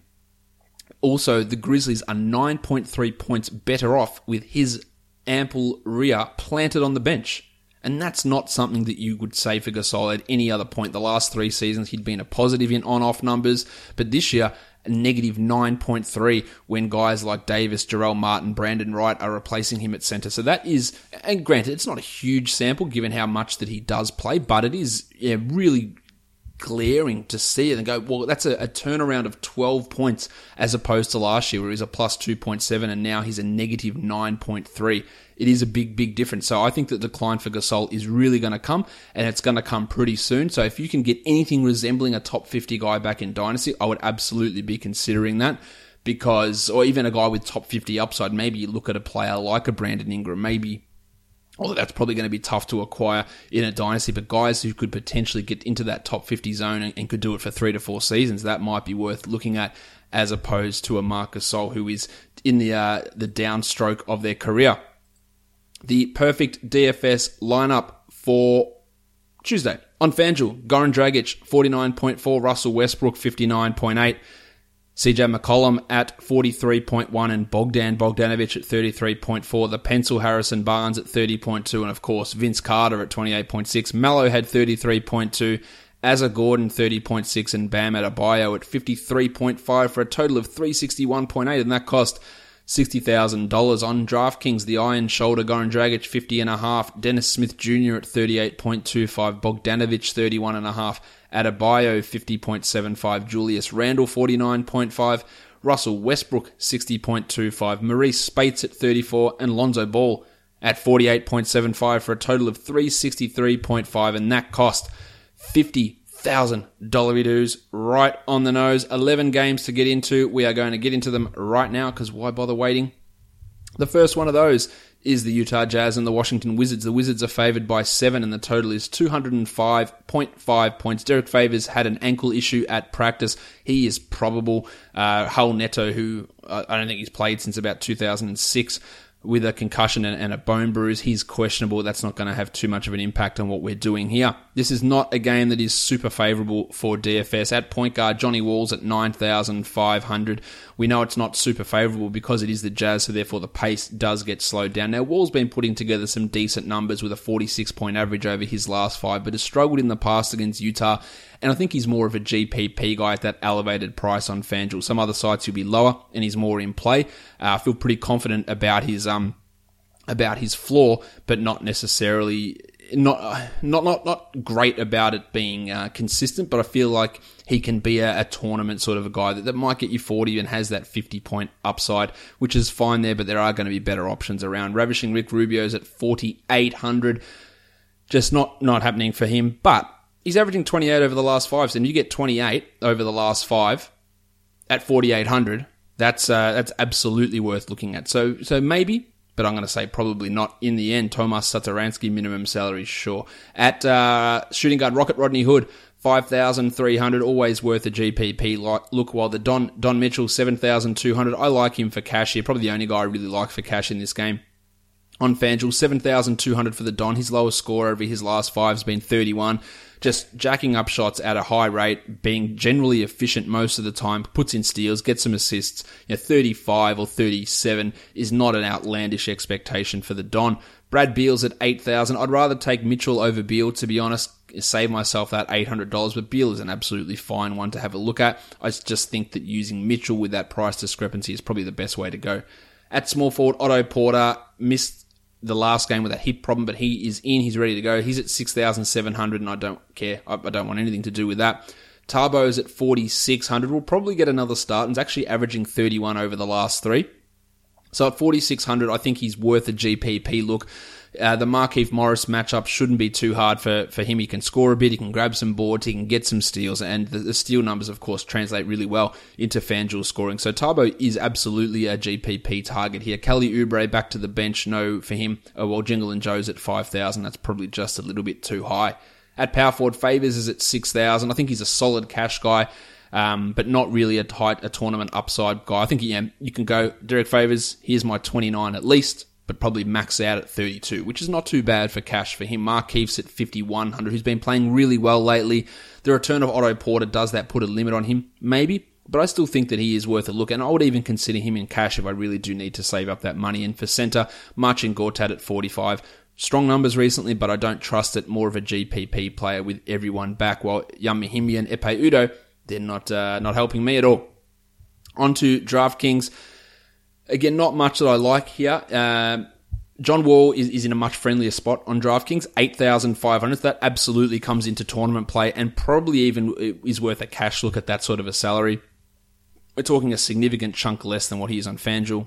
Also, the Grizzlies are nine point three points better off with his ample rear planted on the bench. And that's not something that you would say for Gasol at any other point. The last three seasons, he'd been a positive in on-off numbers, but this year, a negative nine point three when guys like Davis, Jarrell Martin, Brandon Wright are replacing him at center. So that is, and granted, it's not a huge sample given how much that he does play, but it is yeah, really glaring to see it and go, well, that's a, a turnaround of twelve points as opposed to last year where he was a plus two point seven and now he's a negative nine point three. It is a big, big difference. So I think the decline for Gasol is really going to come, and it's going to come pretty soon. So if you can get anything resembling a top fifty guy back in Dynasty, I would absolutely be considering that. Because, or even a guy with top fifty upside, maybe you look at a player like a Brandon Ingram, maybe, although that's probably going to be tough to acquire in a Dynasty, but guys who could potentially get into that top fifty zone and, and could do it for three to four seasons, that might be worth looking at as opposed to a Marc Gasol who is in the uh, the downstroke of their career. The perfect D F S lineup for Tuesday. On FanDuel, Goran Dragic, forty-nine point four, Russell Westbrook, fifty-nine point eight, C J McCollum at forty-three point one, and Bogdan Bogdanovic at thirty-three point four, the pencil Harrison Barnes at thirty point two, and of course Vince Carter at twenty-eight point six. Melo had thirty-three point two, Asa Gordon thirty point six, and Bam Adebayo at fifty-three point five for a total of three sixty-one point eight, and that cost sixty thousand dollars. On DraftKings, the Iron Shoulder, Goran Dragic, fifty point five, Dennis Smith Junior at thirty-eight point two five, Bogdanovic, thirty-one point five, Adebayo, fifty point seven five, Julius Randle, forty-nine point five, Russell Westbrook, sixty point two five, Maurice Spates at thirty-four, and Lonzo Ball at forty-eight point seven five for a total of three sixty-three point five, and that cost fifty thousand dollar dues right on the nose. eleven games to get into. We are going to get into them right now because why bother waiting? The first one of those is the Utah Jazz and the Washington Wizards. The Wizards are favored by seven, and the total is two hundred five point five points. Derek Favors had an ankle issue at practice. He is probable. Uh, Hull Neto, who uh, I don't think he's played since about two thousand six, with a concussion and, and a bone bruise, he's questionable. That's not going to have too much of an impact on what we're doing here. This is not a game that is super favourable for D F S. At point guard, Johnny Walls at nine thousand five hundred. We know it's not super favourable because it is the Jazz, so therefore the pace does get slowed down. Now, Wall's been putting together some decent numbers with a forty-six point average over his last five, but has struggled in the past against Utah, and I think he's more of a G P P guy at that elevated price on FanDuel. Some other sites he'll be lower, and he's more in play. Uh, I feel pretty confident about his um about his floor, but not necessarily not not not not great about it being uh, consistent. But I feel like he can be a, a tournament sort of a guy that, that might get you forty and has that fifty point upside, which is fine there. But there are going to be better options around. Ravishing Rick Rubio's at forty-eight hundred, just not not happening for him. But he's averaging twenty-eight over the last five, so if you get twenty-eight over the last five at forty-eight hundred, that's uh, that's absolutely worth looking at. So so maybe. But I'm going to say probably not in the end. Tomas Satoransky, minimum salary, sure. At uh, shooting guard, Rocket Rodney Hood, five thousand three hundred, always worth a G P P look, while the Don Don Mitchell, seven thousand two hundred, I like him for cash here. Probably the only guy I really like for cash in this game. On FanDuel, seven thousand two hundred for the Don. His lowest score over his last five has been thirty-one. Just jacking up shots at a high rate, being generally efficient most of the time, puts in steals, gets some assists. You know, thirty-five or thirty-seven is not an outlandish expectation for the Don. Brad Beal's at eight thousand. I'd rather take Mitchell over Beal, to be honest, save myself that eight hundred dollars, but Beal is an absolutely fine one to have a look at. I just think that using Mitchell with that price discrepancy is probably the best way to go. At small forward, Otto Porter missed the last game with a hip problem, but he is in, he's ready to go. He's at six thousand seven hundred, and I don't care. I, I don't want anything to do with that. Tarbo's at forty-six hundred. We'll probably get another start, and is actually averaging thirty-one over the last three. So at forty-six hundred, I think he's worth a G P P look. Uh, the Markieff Morris matchup shouldn't be too hard for, for him. He can score a bit, he can grab some boards, he can get some steals, and the, the steal numbers, of course, translate really well into FanDuel scoring. So Tarbo is absolutely a G P P target here. Kelly Oubre back to the bench, no for him. Uh, while Jingle and Joe's at five thousand, that's probably just a little bit too high. At power forward, Favors is at six thousand. I think he's a solid cash guy. Um, but not really a tight, a tournament upside guy. I think yeah, you can go Derek Favors. Here's my twenty-nine at least, but probably max out at thirty-two, which is not too bad for cash for him. Markeith's at fifty-one hundred, who's been playing really well lately. The return of Otto Porter, does that put a limit on him? Maybe, but I still think that he is worth a look, and I would even consider him in cash if I really do need to save up that money. And for center, Marcin Gortat at forty-five. Strong numbers recently, but I don't trust it. More of a G P P player with everyone back, while Yamahimi and Epe Udo, they're not uh, not helping me at all. On to DraftKings. Again, not much that I like here. Uh, John Wall is, is in a much friendlier spot on DraftKings, eight thousand five hundred. That absolutely comes into tournament play and probably even is worth a cash look at that sort of a salary. We're talking a significant chunk less than what he is on FanDuel.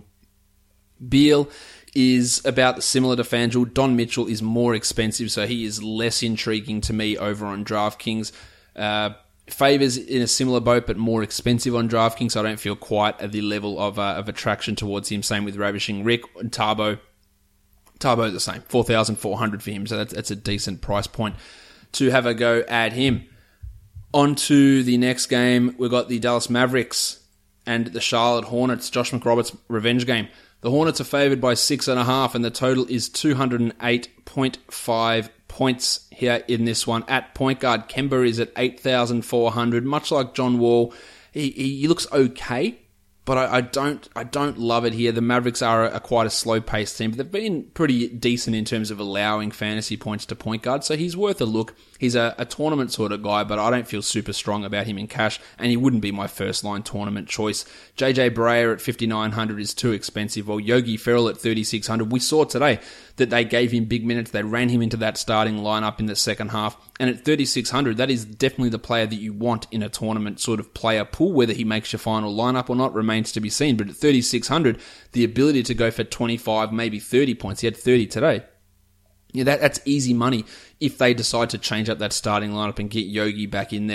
Beal is about similar to FanDuel. Don Mitchell is more expensive, so he is less intriguing to me over on DraftKings. Uh, Favors in a similar boat, but more expensive on DraftKings, so I don't feel quite at the level of uh, of attraction towards him. Same with Ravishing Rick and Tarbo. Tarbo the same, four thousand four hundred for him, so that's, that's a decent price point to have a go at him. On to the next game, we've got the Dallas Mavericks and the Charlotte Hornets, Josh McRoberts' revenge game. The Hornets are favoured by six and a half, and the total is two hundred eight point five points here in this one. At point guard, Kemba is at eight thousand four hundred. Much like John Wall, he he looks okay, but I, I don't I don't love it here. The Mavericks are a, a quite a slow-paced team, but they've been pretty decent in terms of allowing fantasy points to point guard, so he's worth a look. He's a, a tournament sort of guy, but I don't feel super strong about him in cash, and he wouldn't be my first-line tournament choice. J J Barea at fifty-nine hundred is too expensive, while Yogi Ferrell at thirty-six hundred. We saw today that they gave him big minutes. They ran him into that starting lineup in the second half, and at thirty-six hundred, that is definitely the player that you want in a tournament sort of player pool. Whether he makes your final lineup or not remains to be seen, but at thirty-six hundred, the ability to go for twenty-five, maybe thirty points, he had thirty today. Yeah, that, that's easy money if they decide to change up that starting lineup and get Yogi back in there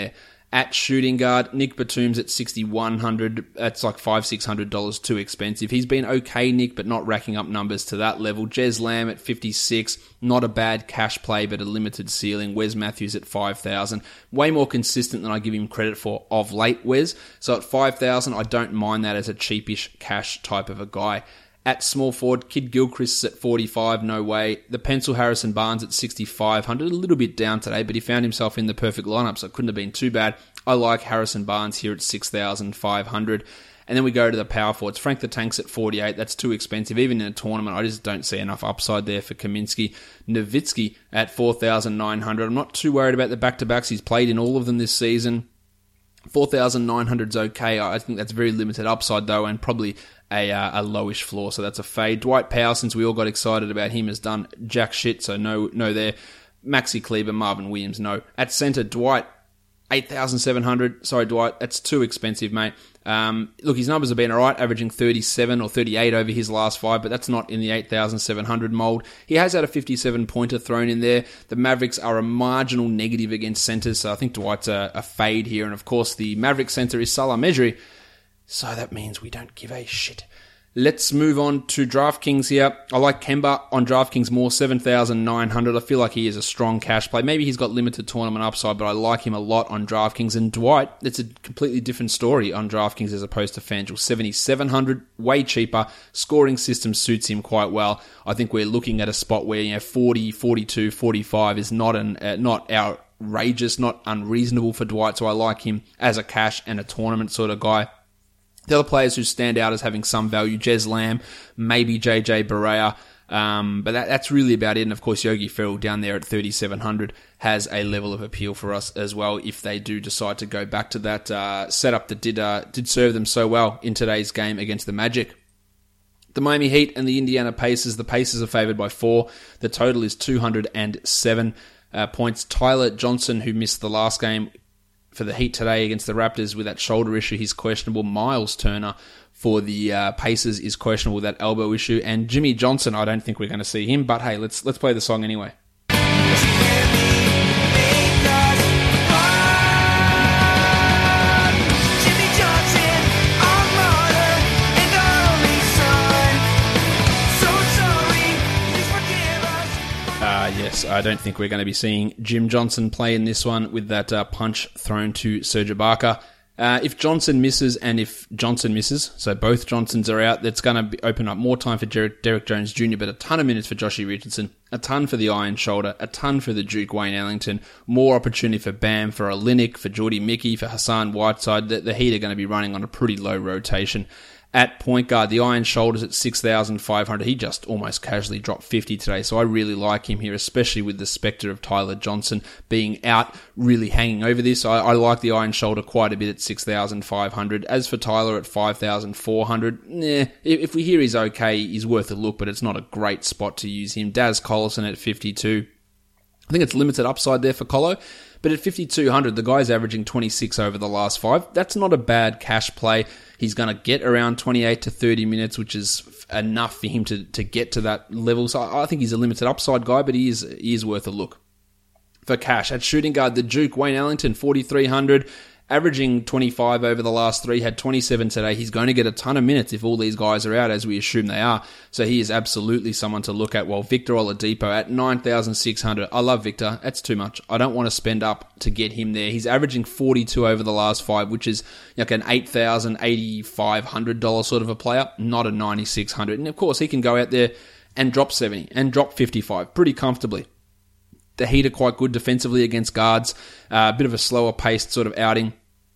At shooting guard, Nick Batum's at sixty-one hundred dollars. That's like five hundred dollars, six hundred dollars too expensive. He's been okay, Nick, but not racking up numbers to that level. Jez Lamb at fifty-six, not a bad cash play, but a limited ceiling. Wes Matthews at five thousand. Way more consistent than I give him credit for of late, Wes. So at five thousand, I don't mind that as a cheapish cash type of a guy. At small forward, Kid Gilchrist's at forty-five, no way. The pencil Harrison Barnes at sixty-five hundred, a little bit down today, but he found himself in the perfect lineup, so it couldn't have been too bad. I like Harrison Barnes here at six thousand five hundred. And then we go to the power forwards. Frank the Tank's at forty-eight. That's too expensive. Even in a tournament, I just don't see enough upside there for Kaminsky. Nowitzki at four thousand nine hundred. I'm not too worried about the back-to-backs. He's played in all of them this season. four thousand nine hundred is okay. I think that's very limited upside, though, and probably a uh, a lowish floor, so that's a fade. Dwight Powell, since we all got excited about him, has done jack shit, so no no there. Maxi Kleber, Marvin Williams, no. At centre, Dwight, eight thousand seven hundred. Sorry, Dwight, that's too expensive, mate. Um, look, his numbers have been alright, averaging thirty-seven or thirty-eight over his last five, but that's not in the eight thousand seven hundred mould. He has had a fifty-seven pointer thrown in there. The Mavericks are a marginal negative against centres, so I think Dwight's a, a fade here, and of course the Maverick centre is Salah Mejri, so that means we don't give a shit. Let's move on to DraftKings here. I like Kemba on DraftKings more, seven thousand nine hundred. I feel like he is a strong cash play. Maybe he's got limited tournament upside, but I like him a lot on DraftKings. And Dwight, it's a completely different story on DraftKings as opposed to FanDuel. seventy-seven hundred, way cheaper. Scoring system suits him quite well. I think we're looking at a spot where, you know, forty, forty-two, forty-five is not an uh, not outrageous, not unreasonable for Dwight. So I like him as a cash and a tournament sort of guy. The other players who stand out as having some value, Jez Lamb, maybe J J Barea, um, but that, that's really about it. And of course, Yogi Ferrell down there at thirty-seven hundred has a level of appeal for us as well if they do decide to go back to that uh, setup that did uh, did serve them so well in today's game against the Magic. The Miami Heat and the Indiana Pacers. The Pacers are favored by four. The total is two hundred seven uh, points. Tyler Johnson, who missed the last game for the Heat today against the Raptors with that shoulder issue, he's questionable. Miles Turner for the uh, Pacers is questionable with that elbow issue. And Jimmy Johnson, I don't think we're going to see him, but hey, let's let's play the song anyway. Yes, I don't think we're going to be seeing Jim Johnson play in this one with that uh, punch thrown to Serge Ibaka. Uh, if Johnson misses and if Johnson misses, so both Johnsons are out, that's going to open up more time for Derek, Derek Jones Junior, but a ton of minutes for Joshie Richardson, a ton for the Iron Shoulder, a ton for the Duke Wayne Ellington, more opportunity for Bam, for Olynyk, for Jordy Mickey, for Hassan Whiteside. The, the Heat are going to be running on a pretty low rotation. At point guard, the Iron Shoulders at six thousand five hundred. He just almost casually dropped fifty today, so I really like him here, especially with the spectre of Tyler Johnson being out, really hanging over this. I, I like the Iron Shoulder quite a bit at six thousand five hundred. As for Tyler at five thousand four hundred, nah, if we hear he's okay, he's worth a look, but it's not a great spot to use him. Daz Collison at fifty-two. I think it's limited upside there for Colo. But at fifty-two hundred, the guy's averaging twenty-six over the last five. That's not a bad cash play. He's going to get around twenty-eight to thirty minutes, which is enough for him to, to get to that level. So I think he's a limited upside guy, but he is, he is worth a look. For cash, at shooting guard, the Duke, Wayne Ellington, forty-three hundred. Averaging twenty-five over the last three, had twenty-seven today. He's going to get a ton of minutes if all these guys are out, as we assume they are. So he is absolutely someone to look at. While Victor Oladipo at nine thousand six hundred. I love Victor. That's too much. I don't want to spend up to get him there. He's averaging forty-two over the last five, which is like an eight thousand dollars, eight thousand five hundred dollars sort of a player, not a nine thousand six hundred dollars. And of course, he can go out there and drop seventy and drop fifty-five pretty comfortably. The Heat are quite good defensively against guards. Uh, a bit of a slower paced sort of outing.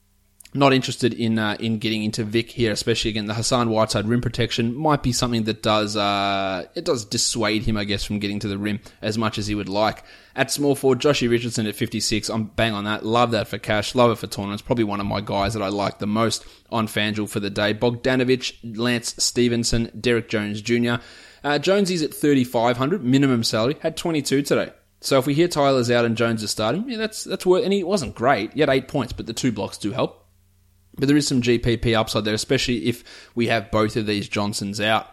Not interested in uh, in getting into Vic here, especially again the Hassan Whiteside rim protection might be something that does uh, it does dissuade him, I guess, from getting to the rim as much as he would like. At small forward, Joshie Richardson at fifty-six. I'm bang on that. Love that for cash. Love it for tournaments. Probably one of my guys that I like the most on FanDuel for the day. Bogdanovich, Lance Stevenson, Derek Jones Junior Uh, Jonesy's at thirty-five hundred minimum salary. Had twenty-two today. So if we hear Tyler's out and Jones is starting, yeah, that's that's worth. And he wasn't great. He had eight points, but the two blocks do help. But there is some G P P upside there, especially if we have both of these Johnsons out.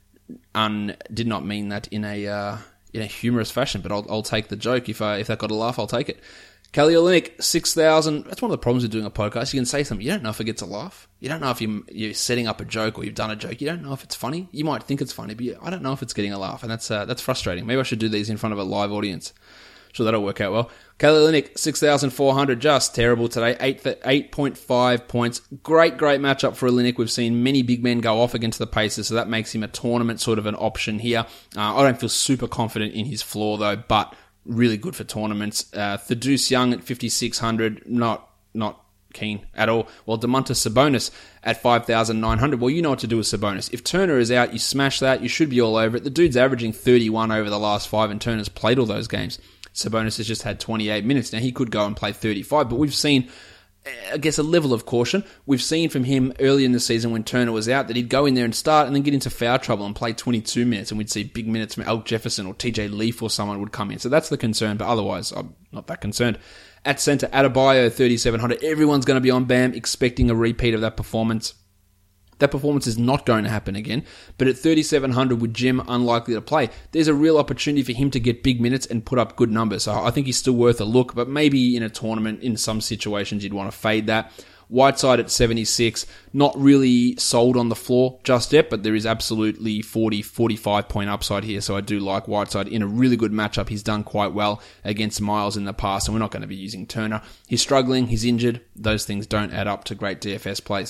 And did not mean that in a uh, in a humorous fashion, but I'll I'll take the joke. If I, if that got a laugh, I'll take it. Kelly Olynyk, six thousand. That's one of the problems with doing a podcast. You can say something. You don't know if it gets a laugh. You don't know if you, you're setting up a joke or you've done a joke. You don't know if it's funny. You might think it's funny, but you, I don't know if it's getting a laugh. And that's uh, that's frustrating. Maybe I should do these in front of a live audience. Sure, that'll work out well. Kelly Olynyk, six thousand four hundred. Just terrible today. eight point five points. Great, great matchup for Olynyk. We've seen many big men go off against the Pacers, so that makes him a tournament sort of an option here. Uh, I don't feel super confident in his floor, though, but really good for tournaments. Uh, Thaddeus Young at fifty-six hundred, not not keen at all. Well, Domantas Sabonis at five thousand nine hundred. Well, you know what to do with Sabonis. If Turner is out, you smash that. You should be all over it. The dude's averaging thirty-one over the last five, and Turner's played all those games. Sabonis has just had twenty-eight minutes. Now, he could go and play thirty-five, but we've seen, I guess, a level of caution. We've seen from him early in the season when Turner was out that he'd go in there and start and then get into foul trouble and play twenty-two minutes, and we'd see big minutes from Al Jefferson or T J Leaf or someone would come in. So that's the concern, but otherwise, I'm not that concerned. At center, Adebayo, thirty-seven hundred. Everyone's going to be on Bam, expecting a repeat of that performance. That performance is not going to happen again, but at thirty-seven hundred with Jim unlikely to play, there's a real opportunity for him to get big minutes and put up good numbers. So I think he's still worth a look, but maybe in a tournament, in some situations, you'd want to fade that. Whiteside at seventy-six, not really sold on the floor just yet, but there is absolutely forty, forty-five point upside here, so I do like Whiteside in a really good matchup. He's done quite well against Miles in the past, and we're not going to be using Turner. He's struggling, he's injured. Those things don't add up to great D F S plays.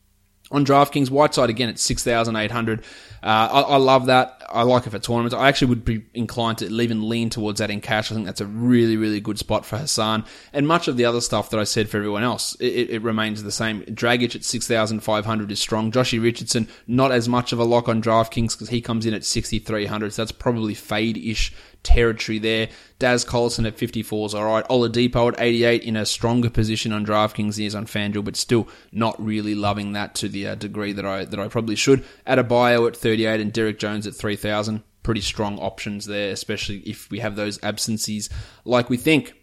On DraftKings, Whiteside again at six thousand eight hundred. Uh, I, I love that. I like it for tournaments. I actually would be inclined to even lean towards that in cash. I think that's a really, really good spot for Hassan. And much of the other stuff that I said for everyone else, it, it remains the same. Dragic at six thousand five hundred is strong. Joshie Richardson, not as much of a lock on DraftKings because he comes in at sixty-three hundred, so that's probably fade-ish territory there. Daz Collison at fifty-four is alright. Oladipo at eighty-eight in a stronger position on DraftKings than he is on FanDuel, but still not really loving that to the uh, degree that I that I probably should. Adebayo at thirty-eight and Derek Jones at three thousand. Pretty strong options there, especially if we have those absences like we think.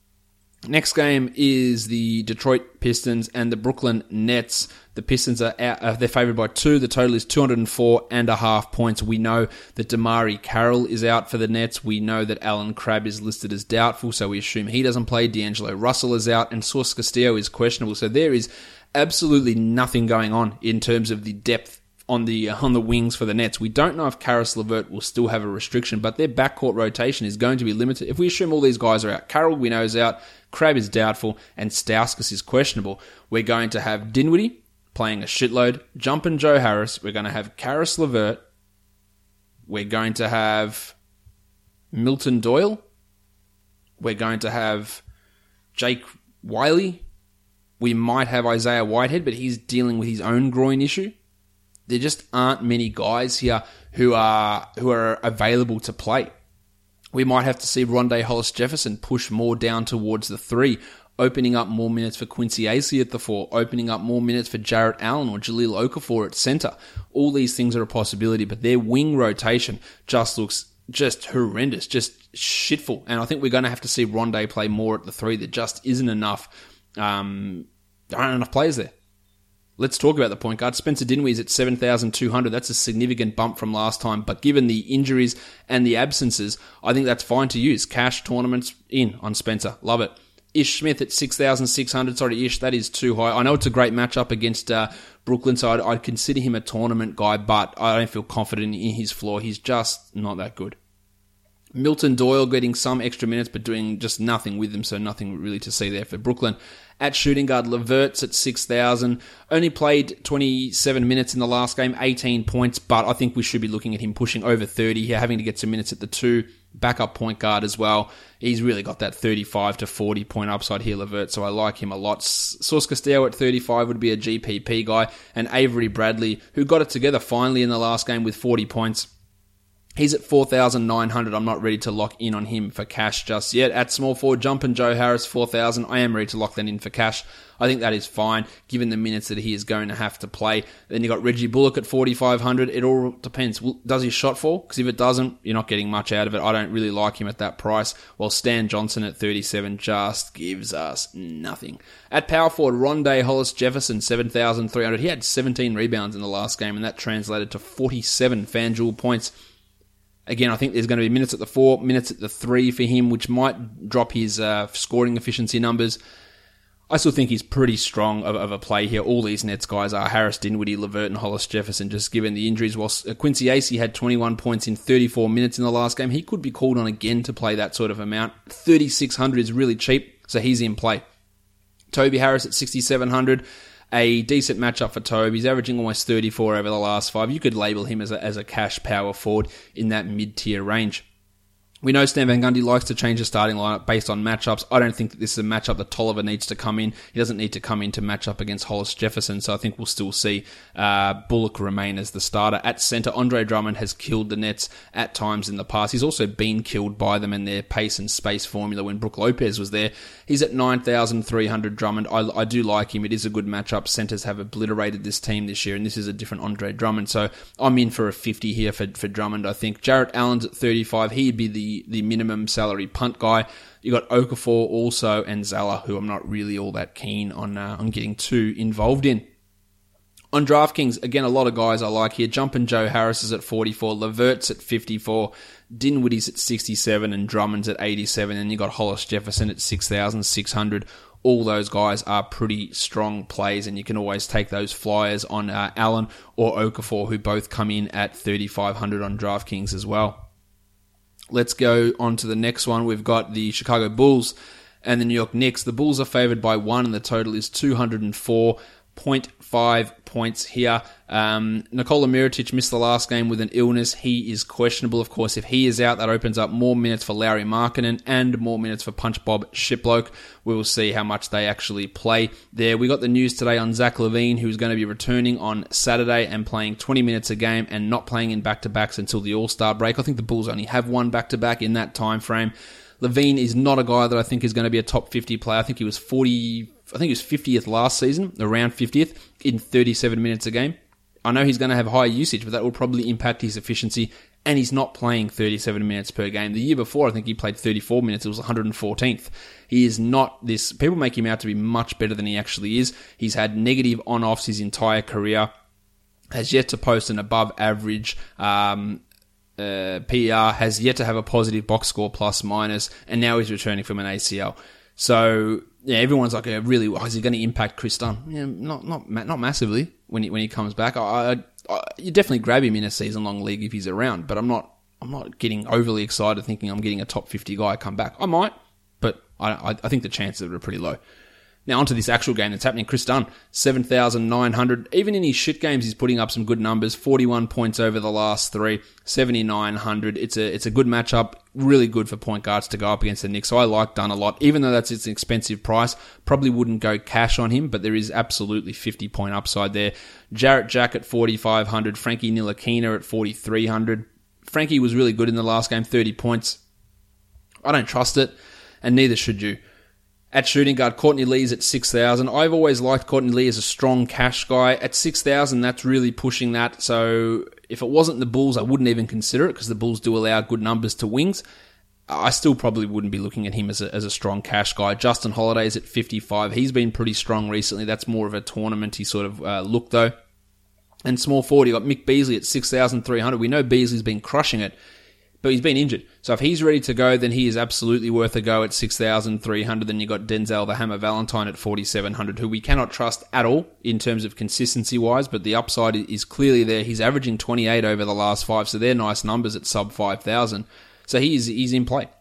Next game is the Detroit Pistons and the Brooklyn Nets. The Pistons are out, uh, they're favored by two. The total is two hundred four and a half points. We know that Damari Carroll is out for the Nets. We know that Alan Crabb is listed as doubtful, so we assume he doesn't play. D'Angelo Russell is out, and Sauce Castillo is questionable. So there is absolutely nothing going on in terms of the depth on the uh, on the wings for the Nets. We don't know if Karis LeVert will still have a restriction, but their backcourt rotation is going to be limited. If we assume all these guys are out, Carroll we know is out, Crabb is doubtful, and Stauskas is questionable, we're going to have Dinwiddie playing a shitload, Jumpin' Joe Harris, we're going to have Karis LeVert, we're going to have Milton Doyle, we're going to have Jake Wiley, we might have Isaiah Whitehead, but he's dealing with his own groin issue. There just aren't many guys here who are who are available to play. We might have to see Rondé Hollis-Jefferson push more down towards the three, opening up more minutes for Quincy Acey at the four, opening up more minutes for Jarrett Allen or Jahlil Okafor at center. All these things are a possibility, but their wing rotation just looks just horrendous, just shitful. And I think we're going to have to see Rondé play more at the three. There just isn't enough. Um, there aren't enough players there. Let's talk about the point guard. Spencer Dinwiddie's at seven thousand two hundred. That's a significant bump from last time. But given the injuries and the absences, I think that's fine to use. Cash tournaments in on Spencer. Love it. Ish Smith at six thousand six hundred. Sorry, Ish, that is too high. I know it's a great matchup against uh, Brooklyn, so I'd, I'd consider him a tournament guy, but I don't feel confident in his floor. He's just not that good. Milton Doyle getting some extra minutes, but doing just nothing with them, so nothing really to see there for Brooklyn. At shooting guard, LeVert's at six thousand. Only played twenty-seven minutes in the last game, eighteen points, but I think we should be looking at him pushing over thirty here, having to get some minutes at the two. Backup point guard as well. He's really got that thirty-five to forty point upside here, LeVert, so I like him a lot. Sauce Castillo at thirty-five would be a G P P guy, and Avery Bradley, who got it together finally in the last game with forty points. He's at four thousand nine hundred. I'm not ready to lock in on him for cash just yet. At small forward, Jumpin' Joe Harris, four thousand. I am ready to lock that in for cash. I think that is fine, given the minutes that he is going to have to play. Then you got Reggie Bullock at forty-five hundred. It all depends. Does his shot fall? Because if it doesn't, you're not getting much out of it. I don't really like him at that price. While Stan Johnson at thirty-seven just gives us nothing. At power forward, Rondé Hollis-Jefferson, seven thousand three hundred. He had seventeen rebounds in the last game, and that translated to forty-seven FanDuel points. Again, I think there's going to be minutes at the four, minutes at the three for him, which might drop his uh, scoring efficiency numbers. I still think he's pretty strong of, of a play here. All these Nets guys are Harris, Dinwiddie, LeVert, and Hollis Jefferson, just given the injuries. Whilst Quincy Acey had twenty-one points in thirty-four minutes in the last game, he could be called on again to play that sort of amount. thirty-six hundred is really cheap, so he's in play. Toby Harris at sixty-seven hundred, a decent matchup for Toby. He's averaging almost thirty-four over the last five. You could label him as a, as a cash power forward in that mid-tier range. We know Stan Van Gundy likes to change the starting lineup based on matchups. I don't think that this is a matchup that Tolliver needs to come in. He doesn't need to come in to match up against Hollis Jefferson, so I think we'll still see uh, Bullock remain as the starter. At center, Andre Drummond has killed the Nets at times in the past. He's also been killed by them and their pace and space formula when Brook Lopez was there. He's at nine thousand three hundred Drummond. I, I do like him. It is a good matchup. Centers have obliterated this team this year, and this is a different Andre Drummond, so I'm in for a fifty here for, for Drummond, I think. Jarrett Allen's at thirty-five. He'd be the, the minimum salary punt guy. You got Okafor also and Zala, who I'm not really all that keen on uh, on getting too involved in. On DraftKings, again, a lot of guys I like here. Jumpin' Joe Harris is at forty-four, Levert's at fifty-four, Dinwiddie's at sixty-seven, and Drummond's at eighty-seven, and you got Hollis Jefferson at six thousand six hundred. All those guys are pretty strong plays, and you can always take those flyers on uh, Allen or Okafor, who both come in at thirty-five hundred on DraftKings as well. Let's go on to the next one. We've got the Chicago Bulls and the New York Knicks. The Bulls are favored by one, and the total is two hundred four point five points here. Um, Nikola Mirotic missed the last game with an illness. He is questionable. Of course, if he is out, that opens up more minutes for Lauri Markkanen and more minutes for Punch Bob Shiplock. We will see how much they actually play there. We got the news today on Zach LaVine, who's going to be returning on Saturday and playing twenty minutes a game and not playing in back-to-backs until the All-Star break. I think the Bulls only have one back-to-back in that time frame. LaVine is not a guy that I think is going to be a top fifty player. I think he was forty, I think he was fiftieth last season, around fiftieth in thirty-seven minutes a game. I know he's going to have high usage, but that will probably impact his efficiency, and he's not playing thirty-seven minutes per game. The year before, I think he played thirty-four minutes. It was one hundred fourteenth. He is not this. People make him out to be much better than he actually is. He's had negative on-offs his entire career, has yet to post an above average um Uh, P R, has yet to have a positive box score plus minus, and now he's returning from an A C L. So yeah, everyone's like, oh, really, oh, is he going to impact Chris Dunn? Yeah, not not not massively when he when he comes back. I, I, I you definitely grab him in a season long league if he's around, but I'm not I'm not getting overly excited thinking I'm getting a top fifty guy come back. I might, but I I think the chances are pretty low. Now, onto this actual game that's happening. Chris Dunn, seven thousand nine hundred. Even in his shit games, he's putting up some good numbers. forty-one points over the last three, seventy-nine hundred. It's a it's a good matchup. Really good for point guards to go up against the Knicks. So I like Dunn a lot. Even though that's it's an expensive price, probably wouldn't go cash on him, but there is absolutely fifty-point upside there. Jarrett Jack at forty-five hundred. Frankie Ntilikina at forty-three hundred. Frankie was really good in the last game, thirty points. I don't trust it, and neither should you. At shooting guard, Courtney Lee's at six thousand. I've always liked Courtney Lee as a strong cash guy. At six thousand, that's really pushing that. So if it wasn't the Bulls, I wouldn't even consider it because the Bulls do allow good numbers to wings. I still probably wouldn't be looking at him as a, as a strong cash guy. Justin Holiday's at fifty-five. He's been pretty strong recently. That's more of a tournamenty sort of uh, look, though. And small forward, you got Mick Beasley at six thousand three hundred. We know Beasley's been crushing it, but he's been injured. So if he's ready to go, then he is absolutely worth a go at six thousand three hundred. Then you got Denzel the Hammer Valentine at forty-seven hundred, who we cannot trust at all in terms of consistency-wise, but the upside is clearly there. He's averaging twenty-eight over the last five, so they're nice numbers at sub five thousand. So he's he's in play.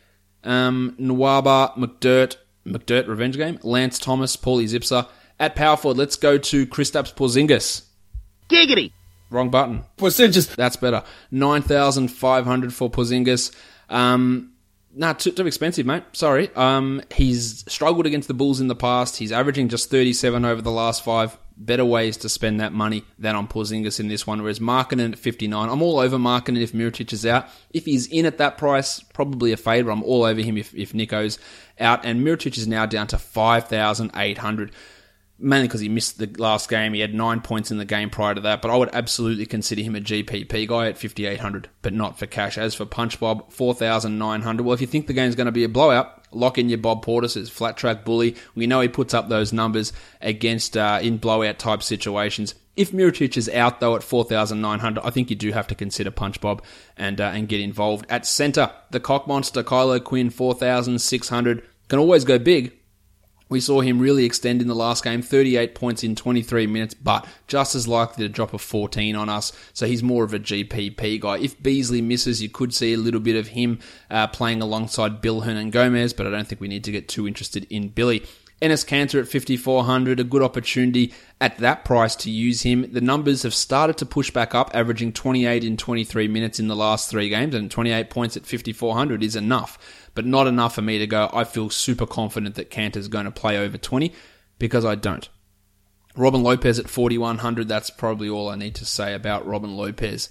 Um, Nwaba, McDirt, McDirt revenge game, Lance Thomas, Paulie Zipser. At power forward, let's go to Kristaps Porzingis. Giggity! Wrong button. Porzingis. That's better. nine thousand five hundred for Porzingis. Um, nah, too, too expensive, mate. Sorry. Um, he's struggled against the Bulls in the past. He's averaging just thirty-seven over the last five. Better ways to spend that money than on Porzingis in this one, whereas Markkanen at fifty-nine. I'm all over Markkanen if Mirotic is out. If he's in at that price, probably a fade, but I'm all over him if, if Nico's out. And Mirotic is now down to five thousand eight hundred. Mainly because he missed the last game. He had nine points in the game prior to that, but I would absolutely consider him a G P P guy at fifty-eight hundred, but not for cash. As for Punch Bob, four thousand nine hundred. Well, if you think the game's going to be a blowout, Lock in your Bob Portis, flat track bully. We know he puts up those numbers against uh, in blowout type situations. If Mirotic is out, though, at four thousand nine hundred, I think you do have to consider Punch Bob and uh, and get involved. At centre, the cock monster, Kylo Quinn, four thousand six hundred, can always go big. We saw him really extend in the last game, thirty-eight points in twenty-three minutes, but just as likely to drop a fourteen on us, so he's more of a G P P guy. If Beasley misses, you could see a little bit of him uh, playing alongside Bill Hernan-Gomez, but I don't think we need to get too interested in Billy. Enes Kanter at fifty-four hundred, a good opportunity at that price to use him. The numbers have started to push back up, averaging twenty-eight in twenty-three minutes in the last three games, and twenty-eight points at fifty-four hundred is enough, but not enough for me to go, I feel super confident that Kanter's going to play over twenty, because I don't. Robin Lopez at forty-one hundred, that's probably all I need to say about Robin Lopez.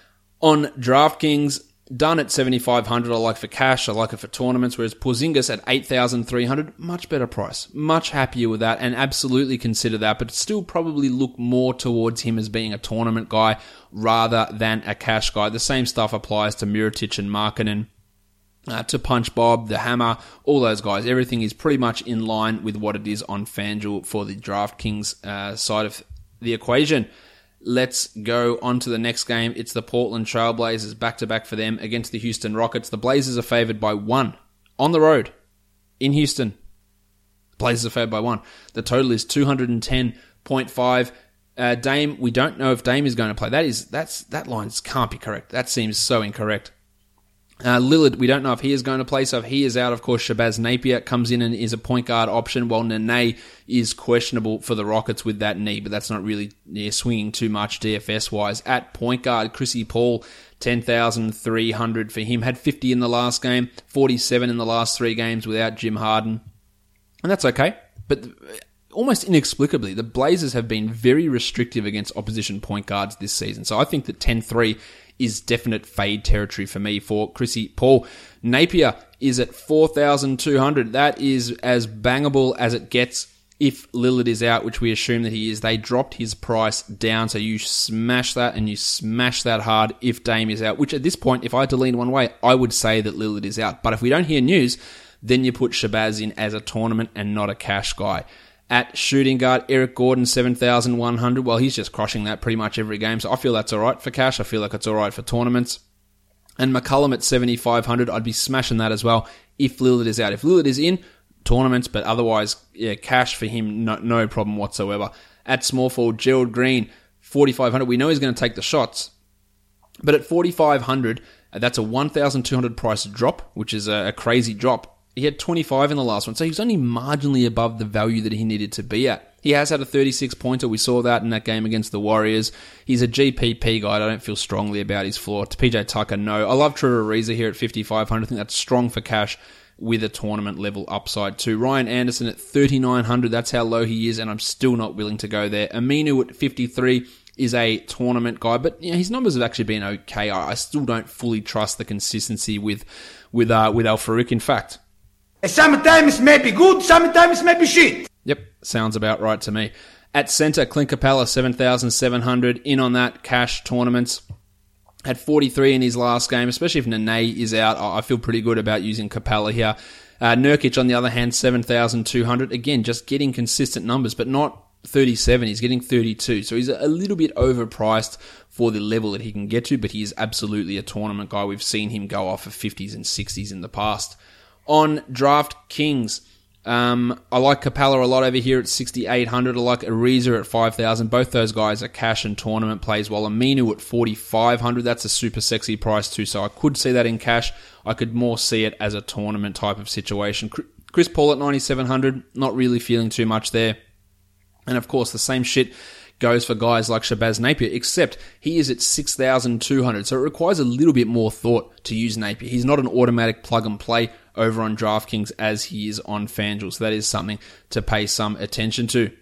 On DraftKings, Dunn at seventy-five hundred, I like for cash, I like it for tournaments, whereas Porzingis at eight thousand three hundred, much better price. Much happier with that, and absolutely consider that, but still probably look more towards him as being a tournament guy rather than a cash guy. The same stuff applies to Mirotic and Markkanen, uh, to Punch Bob, the Hammer, all those guys. Everything is pretty much in line with what it is on FanDuel for the DraftKings uh, side of the equation. Let's go on to the next game. It's the Portland Trailblazers, back-to-back for them against the Houston Rockets. The Blazers are favored by one on the road in Houston. Blazers are favored by one. The total is two hundred ten point five. Uh, Dame, we don't know if Dame is going to play. That is, that's, that line can't be correct. That seems so incorrect. Uh, Lillard, we don't know if he is going to play, so if he is out, of course, Shabazz Napier comes in and is a point guard option, while Nene is questionable for the Rockets with that knee, but that's not really yeah, swinging too much D F S-wise. At point guard, Chrissy Paul, ten thousand three hundred for him, had fifty in the last game, forty-seven in the last three games without Jim Harden, and that's okay, but almost inexplicably, the Blazers have been very restrictive against opposition point guards this season, so I think that ten three is definite fade territory for me for Chrissy Paul. Napier is at four thousand two hundred. That is as bangable as it gets if Lillard is out, which we assume that he is. They dropped his price down, so you smash that and you smash that hard if Dame is out, which at this point, if I had to lean one way, I would say that Lillard is out. But if we don't hear news, then you put Shabazz in as a tournament and not a cash guy. At shooting guard, Eric Gordon, seven thousand one hundred. Well, he's just crushing that pretty much every game, so I feel that's all right for cash. I feel like it's all right for tournaments. And McCollum at seventy-five hundred, I'd be smashing that as well if Lillard is out. If Lillard is in, tournaments, but otherwise, yeah, cash for him, no, no problem whatsoever. At small forward, Gerald Green, forty-five hundred. We know he's going to take the shots, but at forty-five hundred, that's a one thousand two hundred price drop, which is a, a crazy drop. He had twenty-five in the last one, so he was only marginally above the value that he needed to be at. He has had a thirty-six pointer. We saw that in that game against the Warriors. He's a G P P guy. I don't feel strongly about his floor. To P J Tucker, no. I love Trevor Ariza here at fifty-five hundred. I think that's strong for cash with a tournament level upside too. Ryan Anderson at thirty-nine hundred. That's how low he is, and I'm still not willing to go there. Aminu at fifty-three is a tournament guy, but you know, his numbers have actually been okay. I, I still don't fully trust the consistency with with uh, with Al Farouk. In fact, sometimes it may be good, sometimes it may be shit. Yep, sounds about right to me. At centre, Clint Capella, seven thousand seven hundred. In on that, cash tournaments. Had forty-three in his last game, especially if Nene is out. I feel pretty good about using Capella here. Uh, Nurkic, on the other hand, seven thousand two hundred. Again, just getting consistent numbers, but not thirty-seven. He's getting thirty-two. So he's a little bit overpriced for the level that he can get to, but he is absolutely a tournament guy. We've seen him go off for fifties and sixties in the past. On DraftKings, um, I like Capella a lot over here at sixty-eight hundred. I like Ariza at five thousand. Both those guys are cash and tournament plays, while Aminu at forty-five hundred. That's a super sexy price too, so I could see that in cash. I could more see it as a tournament type of situation. Chris Paul at ninety-seven hundred, not really feeling too much there. And of course, the same shit goes for guys like Shabazz Napier, except he is at six thousand two hundred, so it requires a little bit more thought to use Napier. He's not an automatic plug and play over on DraftKings as he is on FanDuel, so that is something to pay some attention to.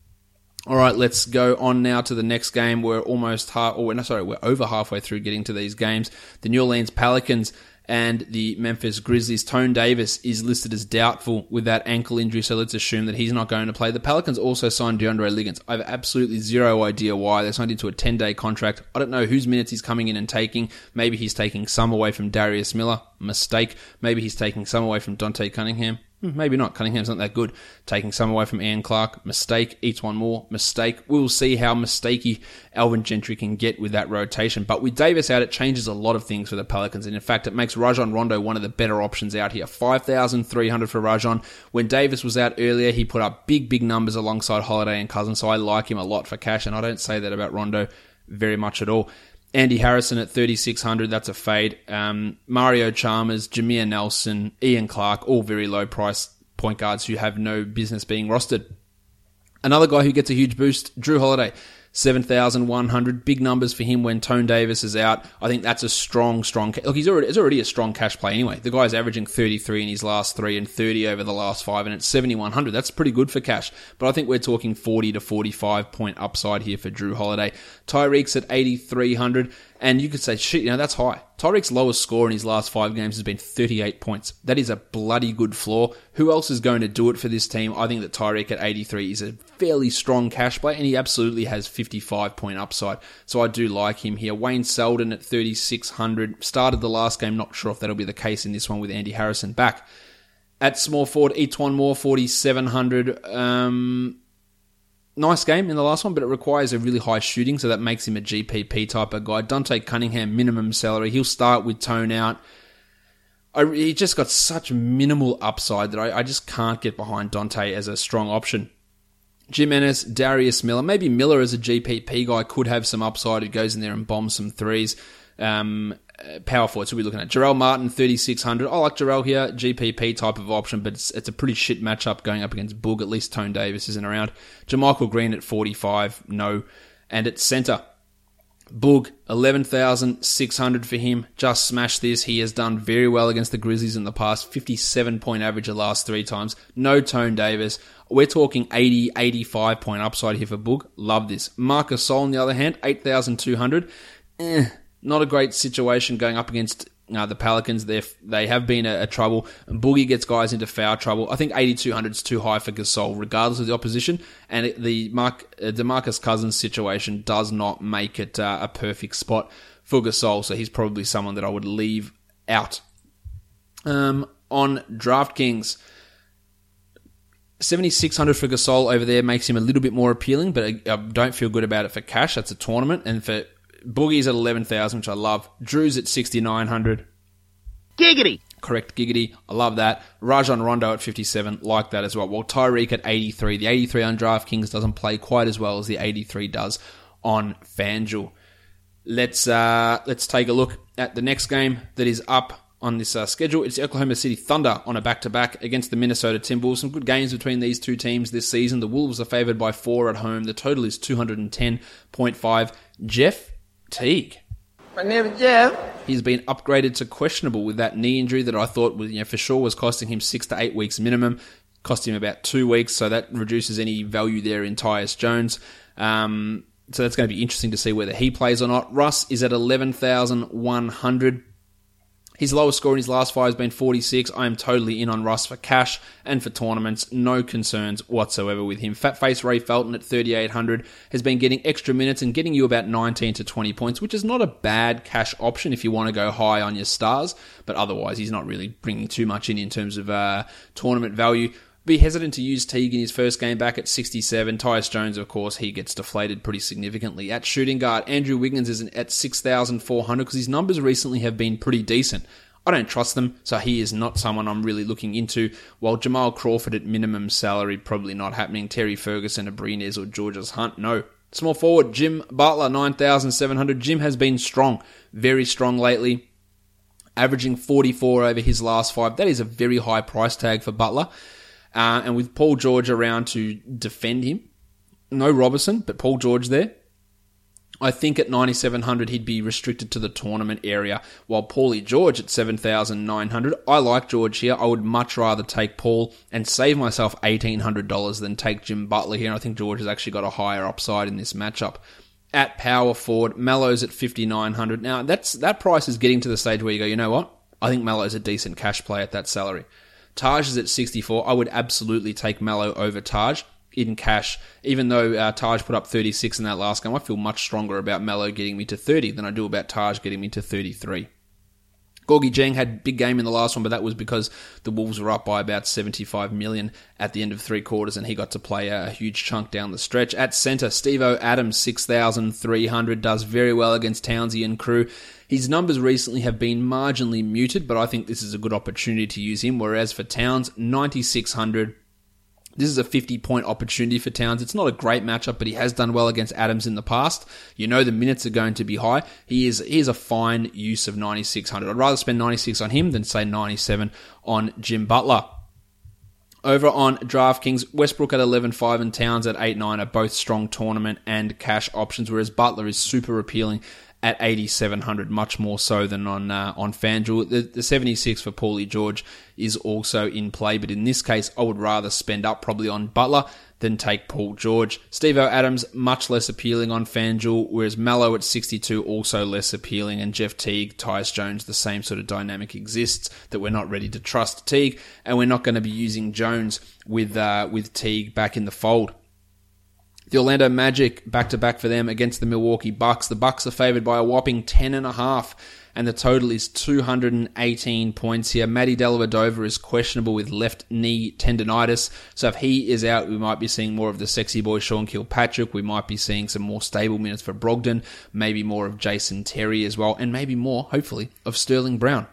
All right, let's go on now to the next game. We're almost half, or no, sorry, we're over halfway through getting to these games. The New Orleans Pelicans and the Memphis Grizzlies. Tone Davis is listed as doubtful with that ankle injury, so let's assume that he's not going to play. The Pelicans also signed DeAndre Liggins. I have absolutely zero idea why. They signed into a ten-day contract. I don't know whose minutes he's coming in and taking. Maybe he's taking some away from Darius Miller. Mistake. Maybe he's taking some away from Dante Cunningham. Maybe not. Cunningham's not that good. Taking some away from Ian Clark. Mistake. Eats one more. Mistake. We'll see how mistakey Alvin Gentry can get with that rotation. But with Davis out, it changes a lot of things for the Pelicans. And in fact, it makes Rajon Rondo one of the better options out here. five thousand three hundred for Rajon. When Davis was out earlier, he put up big, big numbers alongside Holiday and Cousins. So I like him a lot for cash. And I don't say that about Rondo very much at all. Andy Harrison at thirty-six hundred, that's a fade. Um, Mario Chalmers, Jameer Nelson, Ian Clark, all very low price point guards who have no business being rostered. Another guy who gets a huge boost, Drew Holiday, seven thousand one hundred. Big numbers for him when Tone Davis is out. I think that's a strong, strong... Look, he's already, it's already a strong cash play anyway. The guy's averaging thirty-three in his last three and thirty over the last five, and it's seventy-one hundred. That's pretty good for cash. But I think we're talking forty to forty-five point upside here for Drew Holiday. Tyreek's at eighty-three hundred. And you could say, shit, you know, that's high. Tyreek's lowest score in his last five games has been thirty-eight points. That is a bloody good floor. Who else is going to do it for this team? I think that Tyreek at eighty-three is a fairly strong cash play, and he absolutely has fifty-five point upside. So I do like him here. Wayne Selden at thirty-six hundred. Started the last game. Not sure if that'll be the case in this one with Andy Harrison back. At small forward, Etuan Moore, forty-seven hundred. Um... Nice game in the last one, but it requires a really high shooting, so that makes him a G P P type of guy. Dante Cunningham, minimum salary. He'll start with Tone out. I, he just got such minimal upside that I, I just can't get behind Dante as a strong option. Jim Ennis, Darius Miller. Maybe Miller as a G P P guy could have some upside. He goes in there and bombs some threes. Um, power forward, so we're looking at Jarrell Martin, thirty-six hundred. I like Jarrell here, G P P type of option, but it's, it's a pretty shit matchup going up against Boog. At least Tone Davis isn't around. Jermichael Green at forty-five, no. And at center, Boog, eleven thousand six hundred for him. Just smash this. He has done very well against the Grizzlies in the past. fifty-seven point average the last three times. No Tone Davis. We're talking eighty, eighty-five point upside here for Boog. Love this. Marcus Sol, on the other hand, eight thousand two hundred. Eh. Not a great situation going up against uh, the Pelicans. They they have been a, a trouble. And Boogie gets guys into foul trouble. I think eighty-two hundred is too high for Gasol, regardless of the opposition. And it, the Mark, uh, DeMarcus Cousins situation does not make it uh, a perfect spot for Gasol. So he's probably someone that I would leave out. Um, on DraftKings, seventy-six hundred for Gasol over there makes him a little bit more appealing, but I, I don't feel good about it for cash. That's a tournament. And for Boogie's at eleven thousand, which I love. Drew's at sixty-nine hundred. Giggity! Correct, giggity. I love that. Rajon Rondo at fifty-seven, like that as well. While Tyreek at eighty-three. The eighty-three on DraftKings doesn't play quite as well as the eighty-three does on FanDuel. Let's uh, let's take a look at the next game that is up on this uh, schedule. It's the Oklahoma City Thunder on a back-to-back against the Minnesota Timberwolves. Some good games between these two teams this season. The Wolves are favored by four at home. The total is two hundred ten point five. Jeff Teague. My name is Jeff. He's been upgraded to questionable with that knee injury that I thought was, you know, for sure was costing him six to eight weeks minimum. Cost him about two weeks, so that reduces any value there in Tyus Jones. Um, so that's going to be interesting to see whether he plays or not. Russ is at eleven thousand one hundred. His lowest score in his last five has been forty-six. I am totally in on Russ for cash and for tournaments. No concerns whatsoever with him. Fat face Ray Felton at thirty-eight hundred has been getting extra minutes and getting you about nineteen to twenty points, which is not a bad cash option if you want to go high on your stars. But otherwise, he's not really bringing too much in in terms of uh, tournament value. Be hesitant to use Teague in his first game back at sixty-seven. Tyus Jones, of course, he gets deflated pretty significantly. At shooting guard, Andrew Wiggins is at six thousand four hundred because his numbers recently have been pretty decent. I don't trust them, so he is not someone I'm really looking into. While Jamal Crawford at minimum salary, probably not happening. Terry Ferguson, Abrines, or Georges Hunt, no. Small forward, Jim Butler, nine thousand seven hundred. Jim has been strong, very strong lately, averaging forty-four over his last five. That is a very high price tag for Butler. Uh, and with Paul George around to defend him, no Robertson, but Paul George there, I think at ninety-seven hundred he'd be restricted to the tournament area, while Paulie George at seven thousand nine hundred, I like George here. I would much rather take Paul and save myself eighteen hundred dollars than take Jim Butler here. I think George has actually got a higher upside in this matchup. At power forward, Mellows at fifty-nine hundred. Now, that's that price is getting to the stage where you go, you know what? I think Mello is a decent cash play at that salary. Taj is at sixty-four. I would absolutely take Mello over Taj in cash. Even though uh, Taj put up thirty-six in that last game, I feel much stronger about Mello getting me to thirty than I do about Taj getting me to thirty-three. Gorgie Jang had a big game in the last one, but that was because the Wolves were up by about seventy-five million at the end of three quarters, and he got to play a huge chunk down the stretch. At centre, Steve-O Adams, six thousand three hundred, does very well against Townsy and crew. His numbers recently have been marginally muted, but I think this is a good opportunity to use him, whereas for Towns, ninety-six hundred. This is a fifty-point opportunity for Towns. It's not a great matchup, but he has done well against Adams in the past. You know the minutes are going to be high. He is he is a fine use of ninety-six hundred. I'd rather spend ninety-six on him than, say, ninety-seven on Jim Butler. Over on DraftKings, Westbrook at eleven five and Towns at eight nine are both strong tournament and cash options, whereas Butler is super appealing at eighty-seven hundred, much more so than on uh, on FanDuel. The, the seventy-six for Paulie George is also in play, but in this case, I would rather spend up probably on Butler than take Paul George. Steve-O Adams, much less appealing on FanDuel, whereas Mello at sixty-two, also less appealing, and Jeff Teague, Tyus Jones, the same sort of dynamic exists that we're not ready to trust Teague, and we're not going to be using Jones with uh, with Teague back in the fold. The Orlando Magic, back-to-back for them against the Milwaukee Bucks. The Bucks are favored by a whopping ten and a half, and the total is two hundred eighteen points here. Matty Dellavedova is questionable with left knee tendonitis, so if he is out, we might be seeing more of the sexy boy Sean Kilpatrick. We might be seeing some more stable minutes for Brogdon, maybe more of Jason Terry as well, and maybe more, hopefully, of Sterling Brown.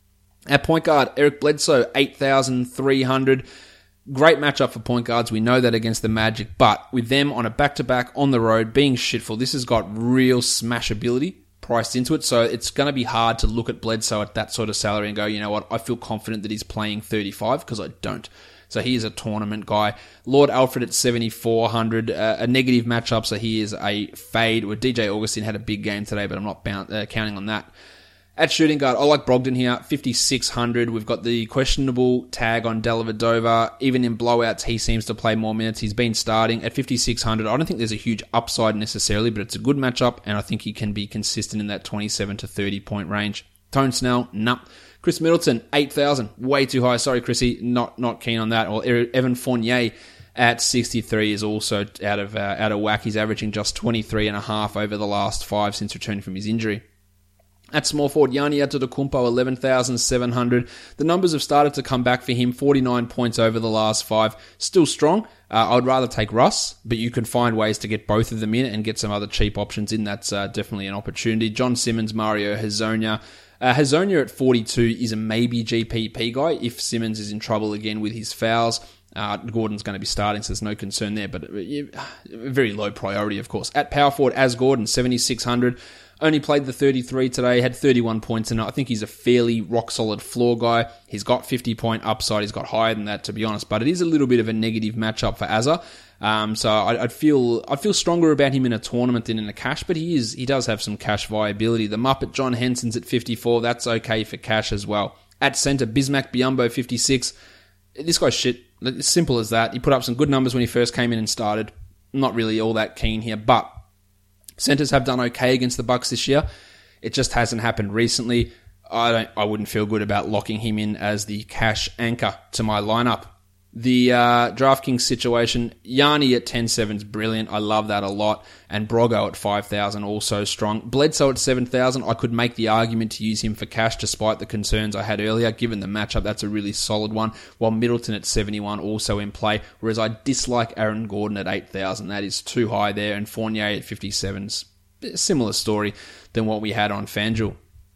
At point guard, Eric Bledsoe, eight thousand three hundred. Great matchup for point guards. We know that against the Magic, but with them on a back-to-back on the road, being shitful, this has got real smashability priced into it, so it's going to be hard to look at Bledsoe at that sort of salary and go, you know what, I feel confident that he's playing thirty-five, because I don't. So he is a tournament guy. Lord Alfred at seventy-four hundred, uh, a negative matchup, so he is a fade. Where D J Augustin had a big game today, but I'm not bound, uh, counting on that. At shooting guard, I like Brogdon here, fifty-six hundred. We've got the questionable tag on Dellavedova. Even in blowouts, he seems to play more minutes. He's been starting at fifty-six hundred. I don't think there's a huge upside necessarily, but it's a good matchup, and I think he can be consistent in that twenty-seven to thirty point range. Tone Snell, nah. Chris Middleton, eight thousand. Way too high. Sorry, Chrissy. Not not keen on that. Or Evan Fournier at sixty-three is also out of, uh, out of whack. He's averaging just twenty-three and a half over the last five since returning from his injury. At small forward, Giannis Antetokounmpo, eleven thousand seven hundred. The numbers have started to come back for him, forty-nine points over the last five. Still strong. Uh, I would rather take Russ, but you can find ways to get both of them in and get some other cheap options in. That's uh, definitely an opportunity. John Simmons, Mario Hezonja. Uh, Hezonja at forty-two is a maybe G P P guy if Simmons is in trouble again with his fouls. Uh, Gordon's going to be starting, so there's no concern there, but uh, very low priority, of course. At power forward, as Gordon, seventy-six hundred. Only played the thirty-three today, had thirty-one points in it. I think he's a fairly rock-solid floor guy. He's got fifty-point upside. He's got higher than that, to be honest. But it is a little bit of a negative matchup for Azza. Um, so I, I'd feel I'd feel stronger about him in a tournament than in a cash. But he is he does have some cash viability. The Muppet John Henson's at fifty-four. That's okay for cash as well. At centre, Bismack Biyombo, fifty-six. This guy's shit. It's simple as that. He put up some good numbers when he first came in and started. Not really all that keen here, but centers have done okay against the Bucks this year. It just hasn't happened recently. I don't. I wouldn't feel good about locking him in as the cash anchor to my lineup. The uh, DraftKings situation, Yanni at ten seven is brilliant. I love that a lot. And Brogo at five thousand, also strong. Bledsoe at seven thousand, I could make the argument to use him for cash despite the concerns I had earlier. Given the matchup, that's a really solid one. While Middleton at seventy-one, also in play. Whereas I dislike Aaron Gordon at eight thousand. That is too high there. And Fournier at fifty-seven is a similar story than what we had on FanDuel.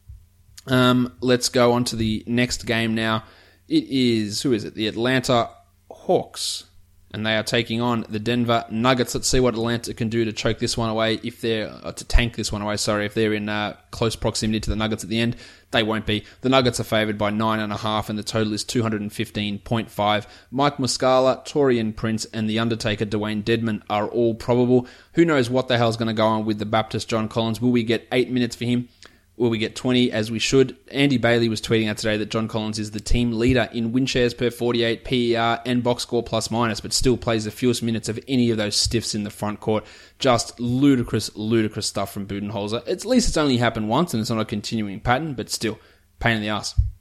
Um, let's go on to the next game now. It is, who is it? The Atlanta Hawks, and they are taking on the Denver Nuggets. Let's see what Atlanta can do to choke this one away, if they're uh, to tank this one away. Sorry, if they're in uh, close proximity to the Nuggets at the end, they won't be. The Nuggets are favored by nine and a half, and the total is two hundred fifteen point five. Mike Muscala, Torian Prince, and the Undertaker Dwayne Dedman are all probable. Who knows what the hell's going to go on with the Baptist John Collins? Will we get eight minutes for him? Will we get twenty, as we should? Andy Bailey was tweeting out today that John Collins is the team leader in win shares per forty-eight, P E R, and box score plus minus, but still plays the fewest minutes of any of those stiffs in the front court. Just ludicrous, ludicrous stuff from Budenholzer. It's, at least it's only happened once, and it's not a continuing pattern, but still, pain in the ass.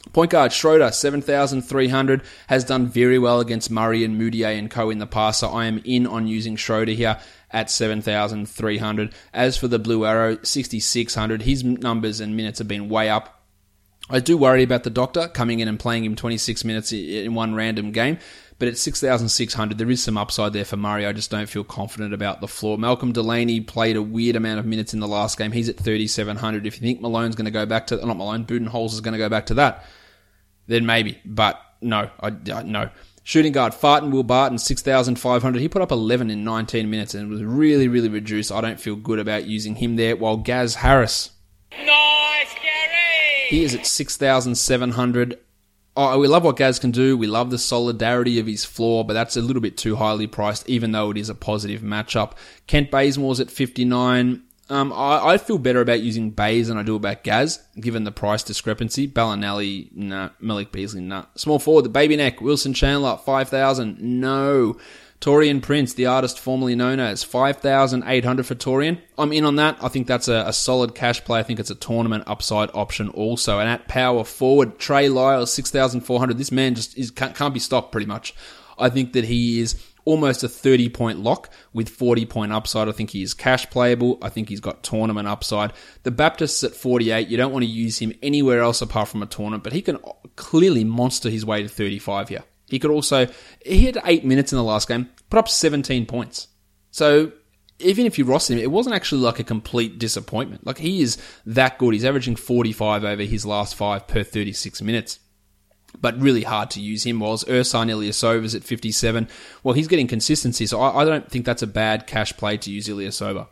Point guard Schroeder, seven thousand three hundred, has done very well against Murray and Moutier and co in the past, so I am in on using Schroeder here at seven thousand three hundred. As for the Blue Arrow, six thousand six hundred, his numbers and minutes have been way up. I do worry about the Doctor coming in and playing him twenty-six minutes in one random game, but at six thousand six hundred, there is some upside there for Murray. I just don't feel confident about the floor. Malcolm Delaney played a weird amount of minutes in the last game. He's at thirty-seven hundred. If you think Malone's going to go back to, not Malone, Budenholzer is going to go back to that, then maybe. But no, I, I no. Shooting guard Farton Will Barton, six thousand five hundred. He put up eleven in nineteen minutes and was really, really reduced. I don't feel good about using him there. While Gaz Harris, Nice, Gary! he is at six thousand seven hundred. Oh, we love what Gaz can do. We love the solidarity of his floor, but that's a little bit too highly priced, even though it is a positive matchup. Kent Bazemore's at fifty-nine. Um, I, I feel better about using Baze than I do about Gaz, given the price discrepancy. Bellinelli, nah. Malik Beasley, nah. Small forward, the baby neck, Wilson Chandler, five thousand. No. Torian Prince, the artist formerly known as, five thousand eight hundred for Torian. I'm in on that. I think that's a, a solid cash play. I think it's a tournament upside option also. And at power forward, Trey Lyles, six thousand four hundred. This man just is, can't, can't be stopped pretty much. I think that he is almost a thirty-point lock with forty-point upside. I think he is cash playable. I think he's got tournament upside. The Baptist's at forty-eight. You don't want to use him anywhere else apart from a tournament, but he can clearly monster his way to thirty-five here. He could also, he had eight minutes in the last game, put up seventeen points. So even if you roster him, it wasn't actually like a complete disappointment. Like, he is that good. He's averaging forty-five over his last five per thirty-six minutes. But really hard to use him. Whilst Ersan Ilyasova's at fifty-seven. Well, he's getting consistency, so I, I don't think that's a bad cash play to use Ilyasova.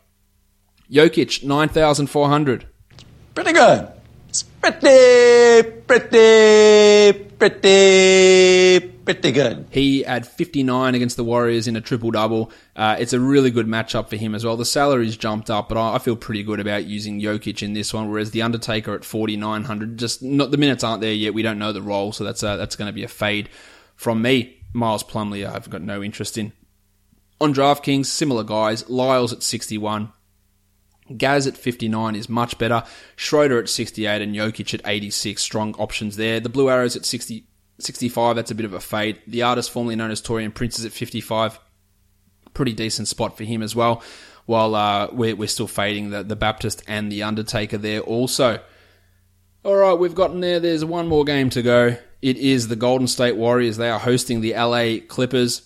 Jokic, nine thousand four hundred. Pretty good. It's pretty, pretty, pretty, pretty good. He had fifty-nine against the Warriors in a triple-double. Uh, it's a really good matchup for him as well. The salary's jumped up, but I, I feel pretty good about using Jokic in this one, whereas the Undertaker at forty-nine hundred, just not, the minutes aren't there yet. We don't know the role, so that's uh, that's going to be a fade from me. Miles Plumlee, I've got no interest in. On DraftKings, similar guys. Lyles at sixty-one. Gaz at fifty-nine is much better. Schroeder at sixty-eight and Jokic at eighty-six. Strong options there. The Blue Arrows at sixty, sixty-five. That's a bit of a fade. The artist formerly known as Torian Prince is at fifty-five. Pretty decent spot for him as well. While uh, we're, we're still fading the, the Baptist and the Undertaker there also. All right, we've gotten there. There's one more game to go. It is the Golden State Warriors. They are hosting the L A Clippers.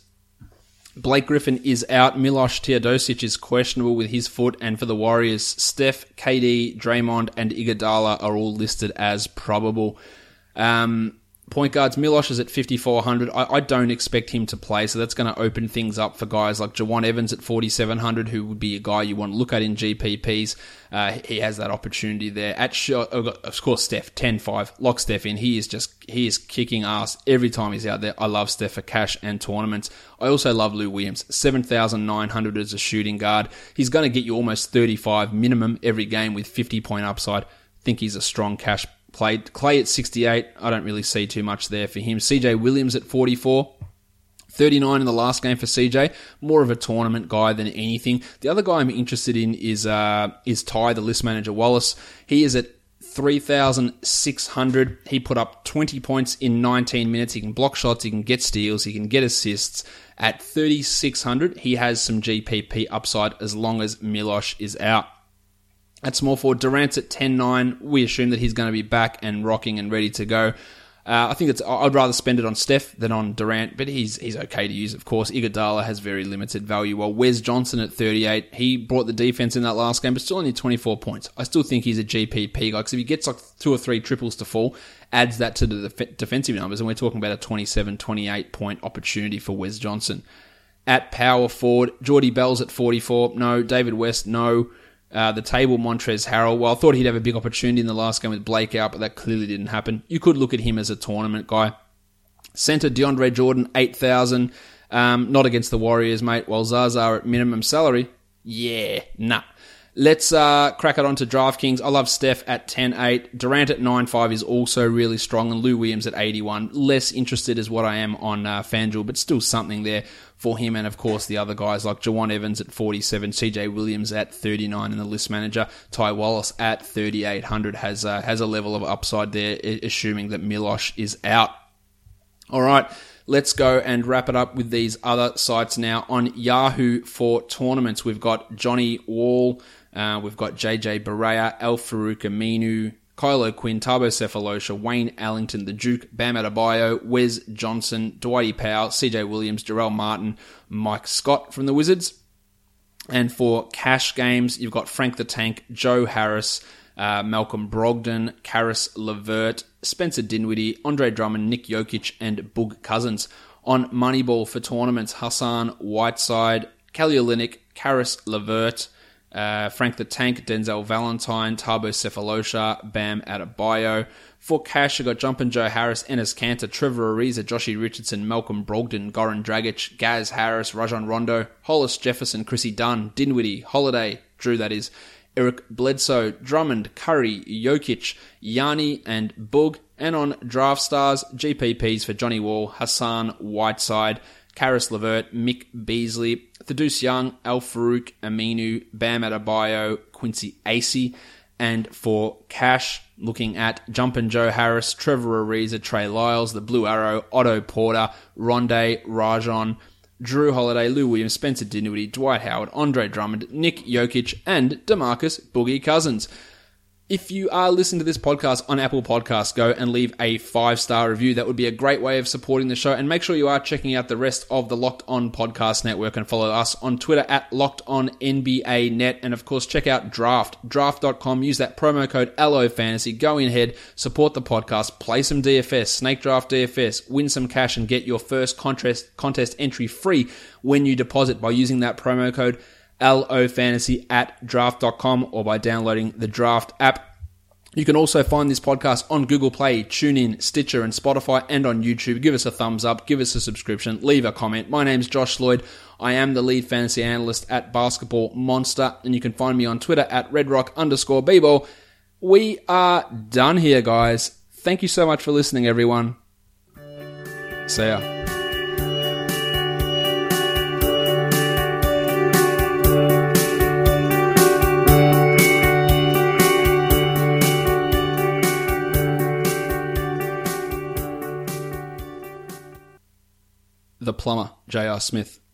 Blake Griffin is out. Miloš Teodosic is questionable with his foot. And for the Warriors, Steph, K D, Draymond, and Iguodala are all listed as probable. Um, point guards, Miloš is at fifty-four hundred. I, I don't expect him to play, so that's going to open things up for guys like Jawan Evans at forty-seven hundred, who would be a guy you want to look at in G P Ps. Uh, he has that opportunity there. At shot, of course, Steph, ten five. Lock Steph in. He is just, he is kicking ass every time he's out there. I love Steph for cash and tournaments. I also love Lou Williams, seven thousand nine hundred as a shooting guard. He's going to get you almost thirty-five minimum every game with fifty point upside. Think he's a strong cash play. Clay at sixty-eight. I don't really see too much there for him. C J Williams at forty-four. thirty-nine in the last game for C J. More of a tournament guy than anything. The other guy I'm interested in is uh, is Ty, the list manager Wallace. He is at three thousand six hundred. He put up twenty points in nineteen minutes. He can block shots. He can get steals. He can get assists. At thirty-six hundred, he has some G P P upside as long as Miloš is out. At small forward, Durant's at ten nine. We assume that he's going to be back and rocking and ready to go. Uh, I think it's. I'd rather spend it on Steph than on Durant, but he's he's okay to use, of course. Iguodala has very limited value. While Wes Johnson at thirty-eight, he brought the defense in that last game, but still only twenty-four points. I still think he's a G P P guy, because if he gets like two or three triples to fall, adds that to the def- defensive numbers, and we're talking about a twenty-seven, twenty-eight point opportunity for Wes Johnson. At power forward, Jordy Bell's at forty-four. No. David West, no. Uh, the table, Montrezl Harrell. Well, I thought he'd have a big opportunity in the last game with Blake out, but that clearly didn't happen. You could look at him as a tournament guy. Center, DeAndre Jordan, eight thousand. Um, not against the Warriors, mate. While Zaza at minimum salary, yeah, nah. Let's uh, crack it on to DraftKings. I love Steph at ten eight. Durant at nine five is also really strong, and Lou Williams at eighty-one. Less interested is what I am on uh, FanDuel, but still something there for him. And of course, the other guys like Jawan Evans at forty-seven, C J Williams at thirty-nine, and the list manager, Ty Wallace at thirty-eight hundred, has, uh, has a level of upside there, assuming that Milosh is out. All right, let's go and wrap it up with these other sites now. On Yahoo for tournaments, we've got Johnny Wall, uh, we've got J J Barea, Al Farouk Aminu, Kylo Quinn, Tabo Cephalosha, Wayne Allington, the Duke, Bam Adebayo, Wes Johnson, Dwighty Powell, C J Williams, Jarrell Martin, Mike Scott from the Wizards. And for cash games, you've got Frank the Tank, Joe Harris, uh, Malcolm Brogdon, Karis LeVert, Spencer Dinwiddie, Andre Drummond, Nick Jokic, and Boog Cousins. On Moneyball for tournaments, Hassan Whiteside, Kelly Olynyk, Karis LeVert, Uh, Frank the Tank, Denzel Valentine, Tabo Cephalosha, Bam Adebayo. For cash, you've got Jumpin' Joe Harris, Enes Kanter, Trevor Ariza, Joshie Richardson, Malcolm Brogdon, Goran Dragic, Gaz Harris, Rajon Rondo, Hollis Jefferson, Chrissy Dunn, Dinwiddie, Holiday, Drew that is, Eric Bledsoe, Drummond, Curry, Jokic, Yanni, and Boog. And on Draft Stars, G P Ps for Johnny Wall, Hassan Whiteside, Karis LeVert, Mick Beasley, Thaddeus Young, Al Farouk Aminu, Bam Adebayo, Quincy Acey. And for cash, looking at Jumpin' Joe Harris, Trevor Ariza, Trey Lyles, the Blue Arrow, Otto Porter, Rondé, Rajon, Drew Holiday, Lou Williams, Spencer Dinwiddie, Dwight Howard, Andre Drummond, Nick Jokic, and DeMarcus Boogie Cousins. If you are listening to this podcast on Apple Podcasts, go and leave a five-star review. That would be a great way of supporting the show. And make sure you are checking out the rest of the Locked On Podcast Network and follow us on Twitter at Locked On N B A Net. And of course, check out Draft, draft dot com. Use that promo code L O Fantasy. Go in ahead, support the podcast, play some D F S, Snake Draft D F S, win some cash, and get your first contest, contest entry free when you deposit by using that promo code L O Fantasy at draft dot com or by downloading the Draft app. You can also find this podcast on Google Play, TuneIn, Stitcher, and Spotify, and on YouTube. Give us a thumbs up, give us a subscription, leave a comment. My name's Josh Lloyd. I am the lead fantasy analyst at Basketball Monster, and you can find me on Twitter at redrock underscore bball. We are done here, guys. Thank you so much for listening, everyone. See ya. The Plumber, J R Smith.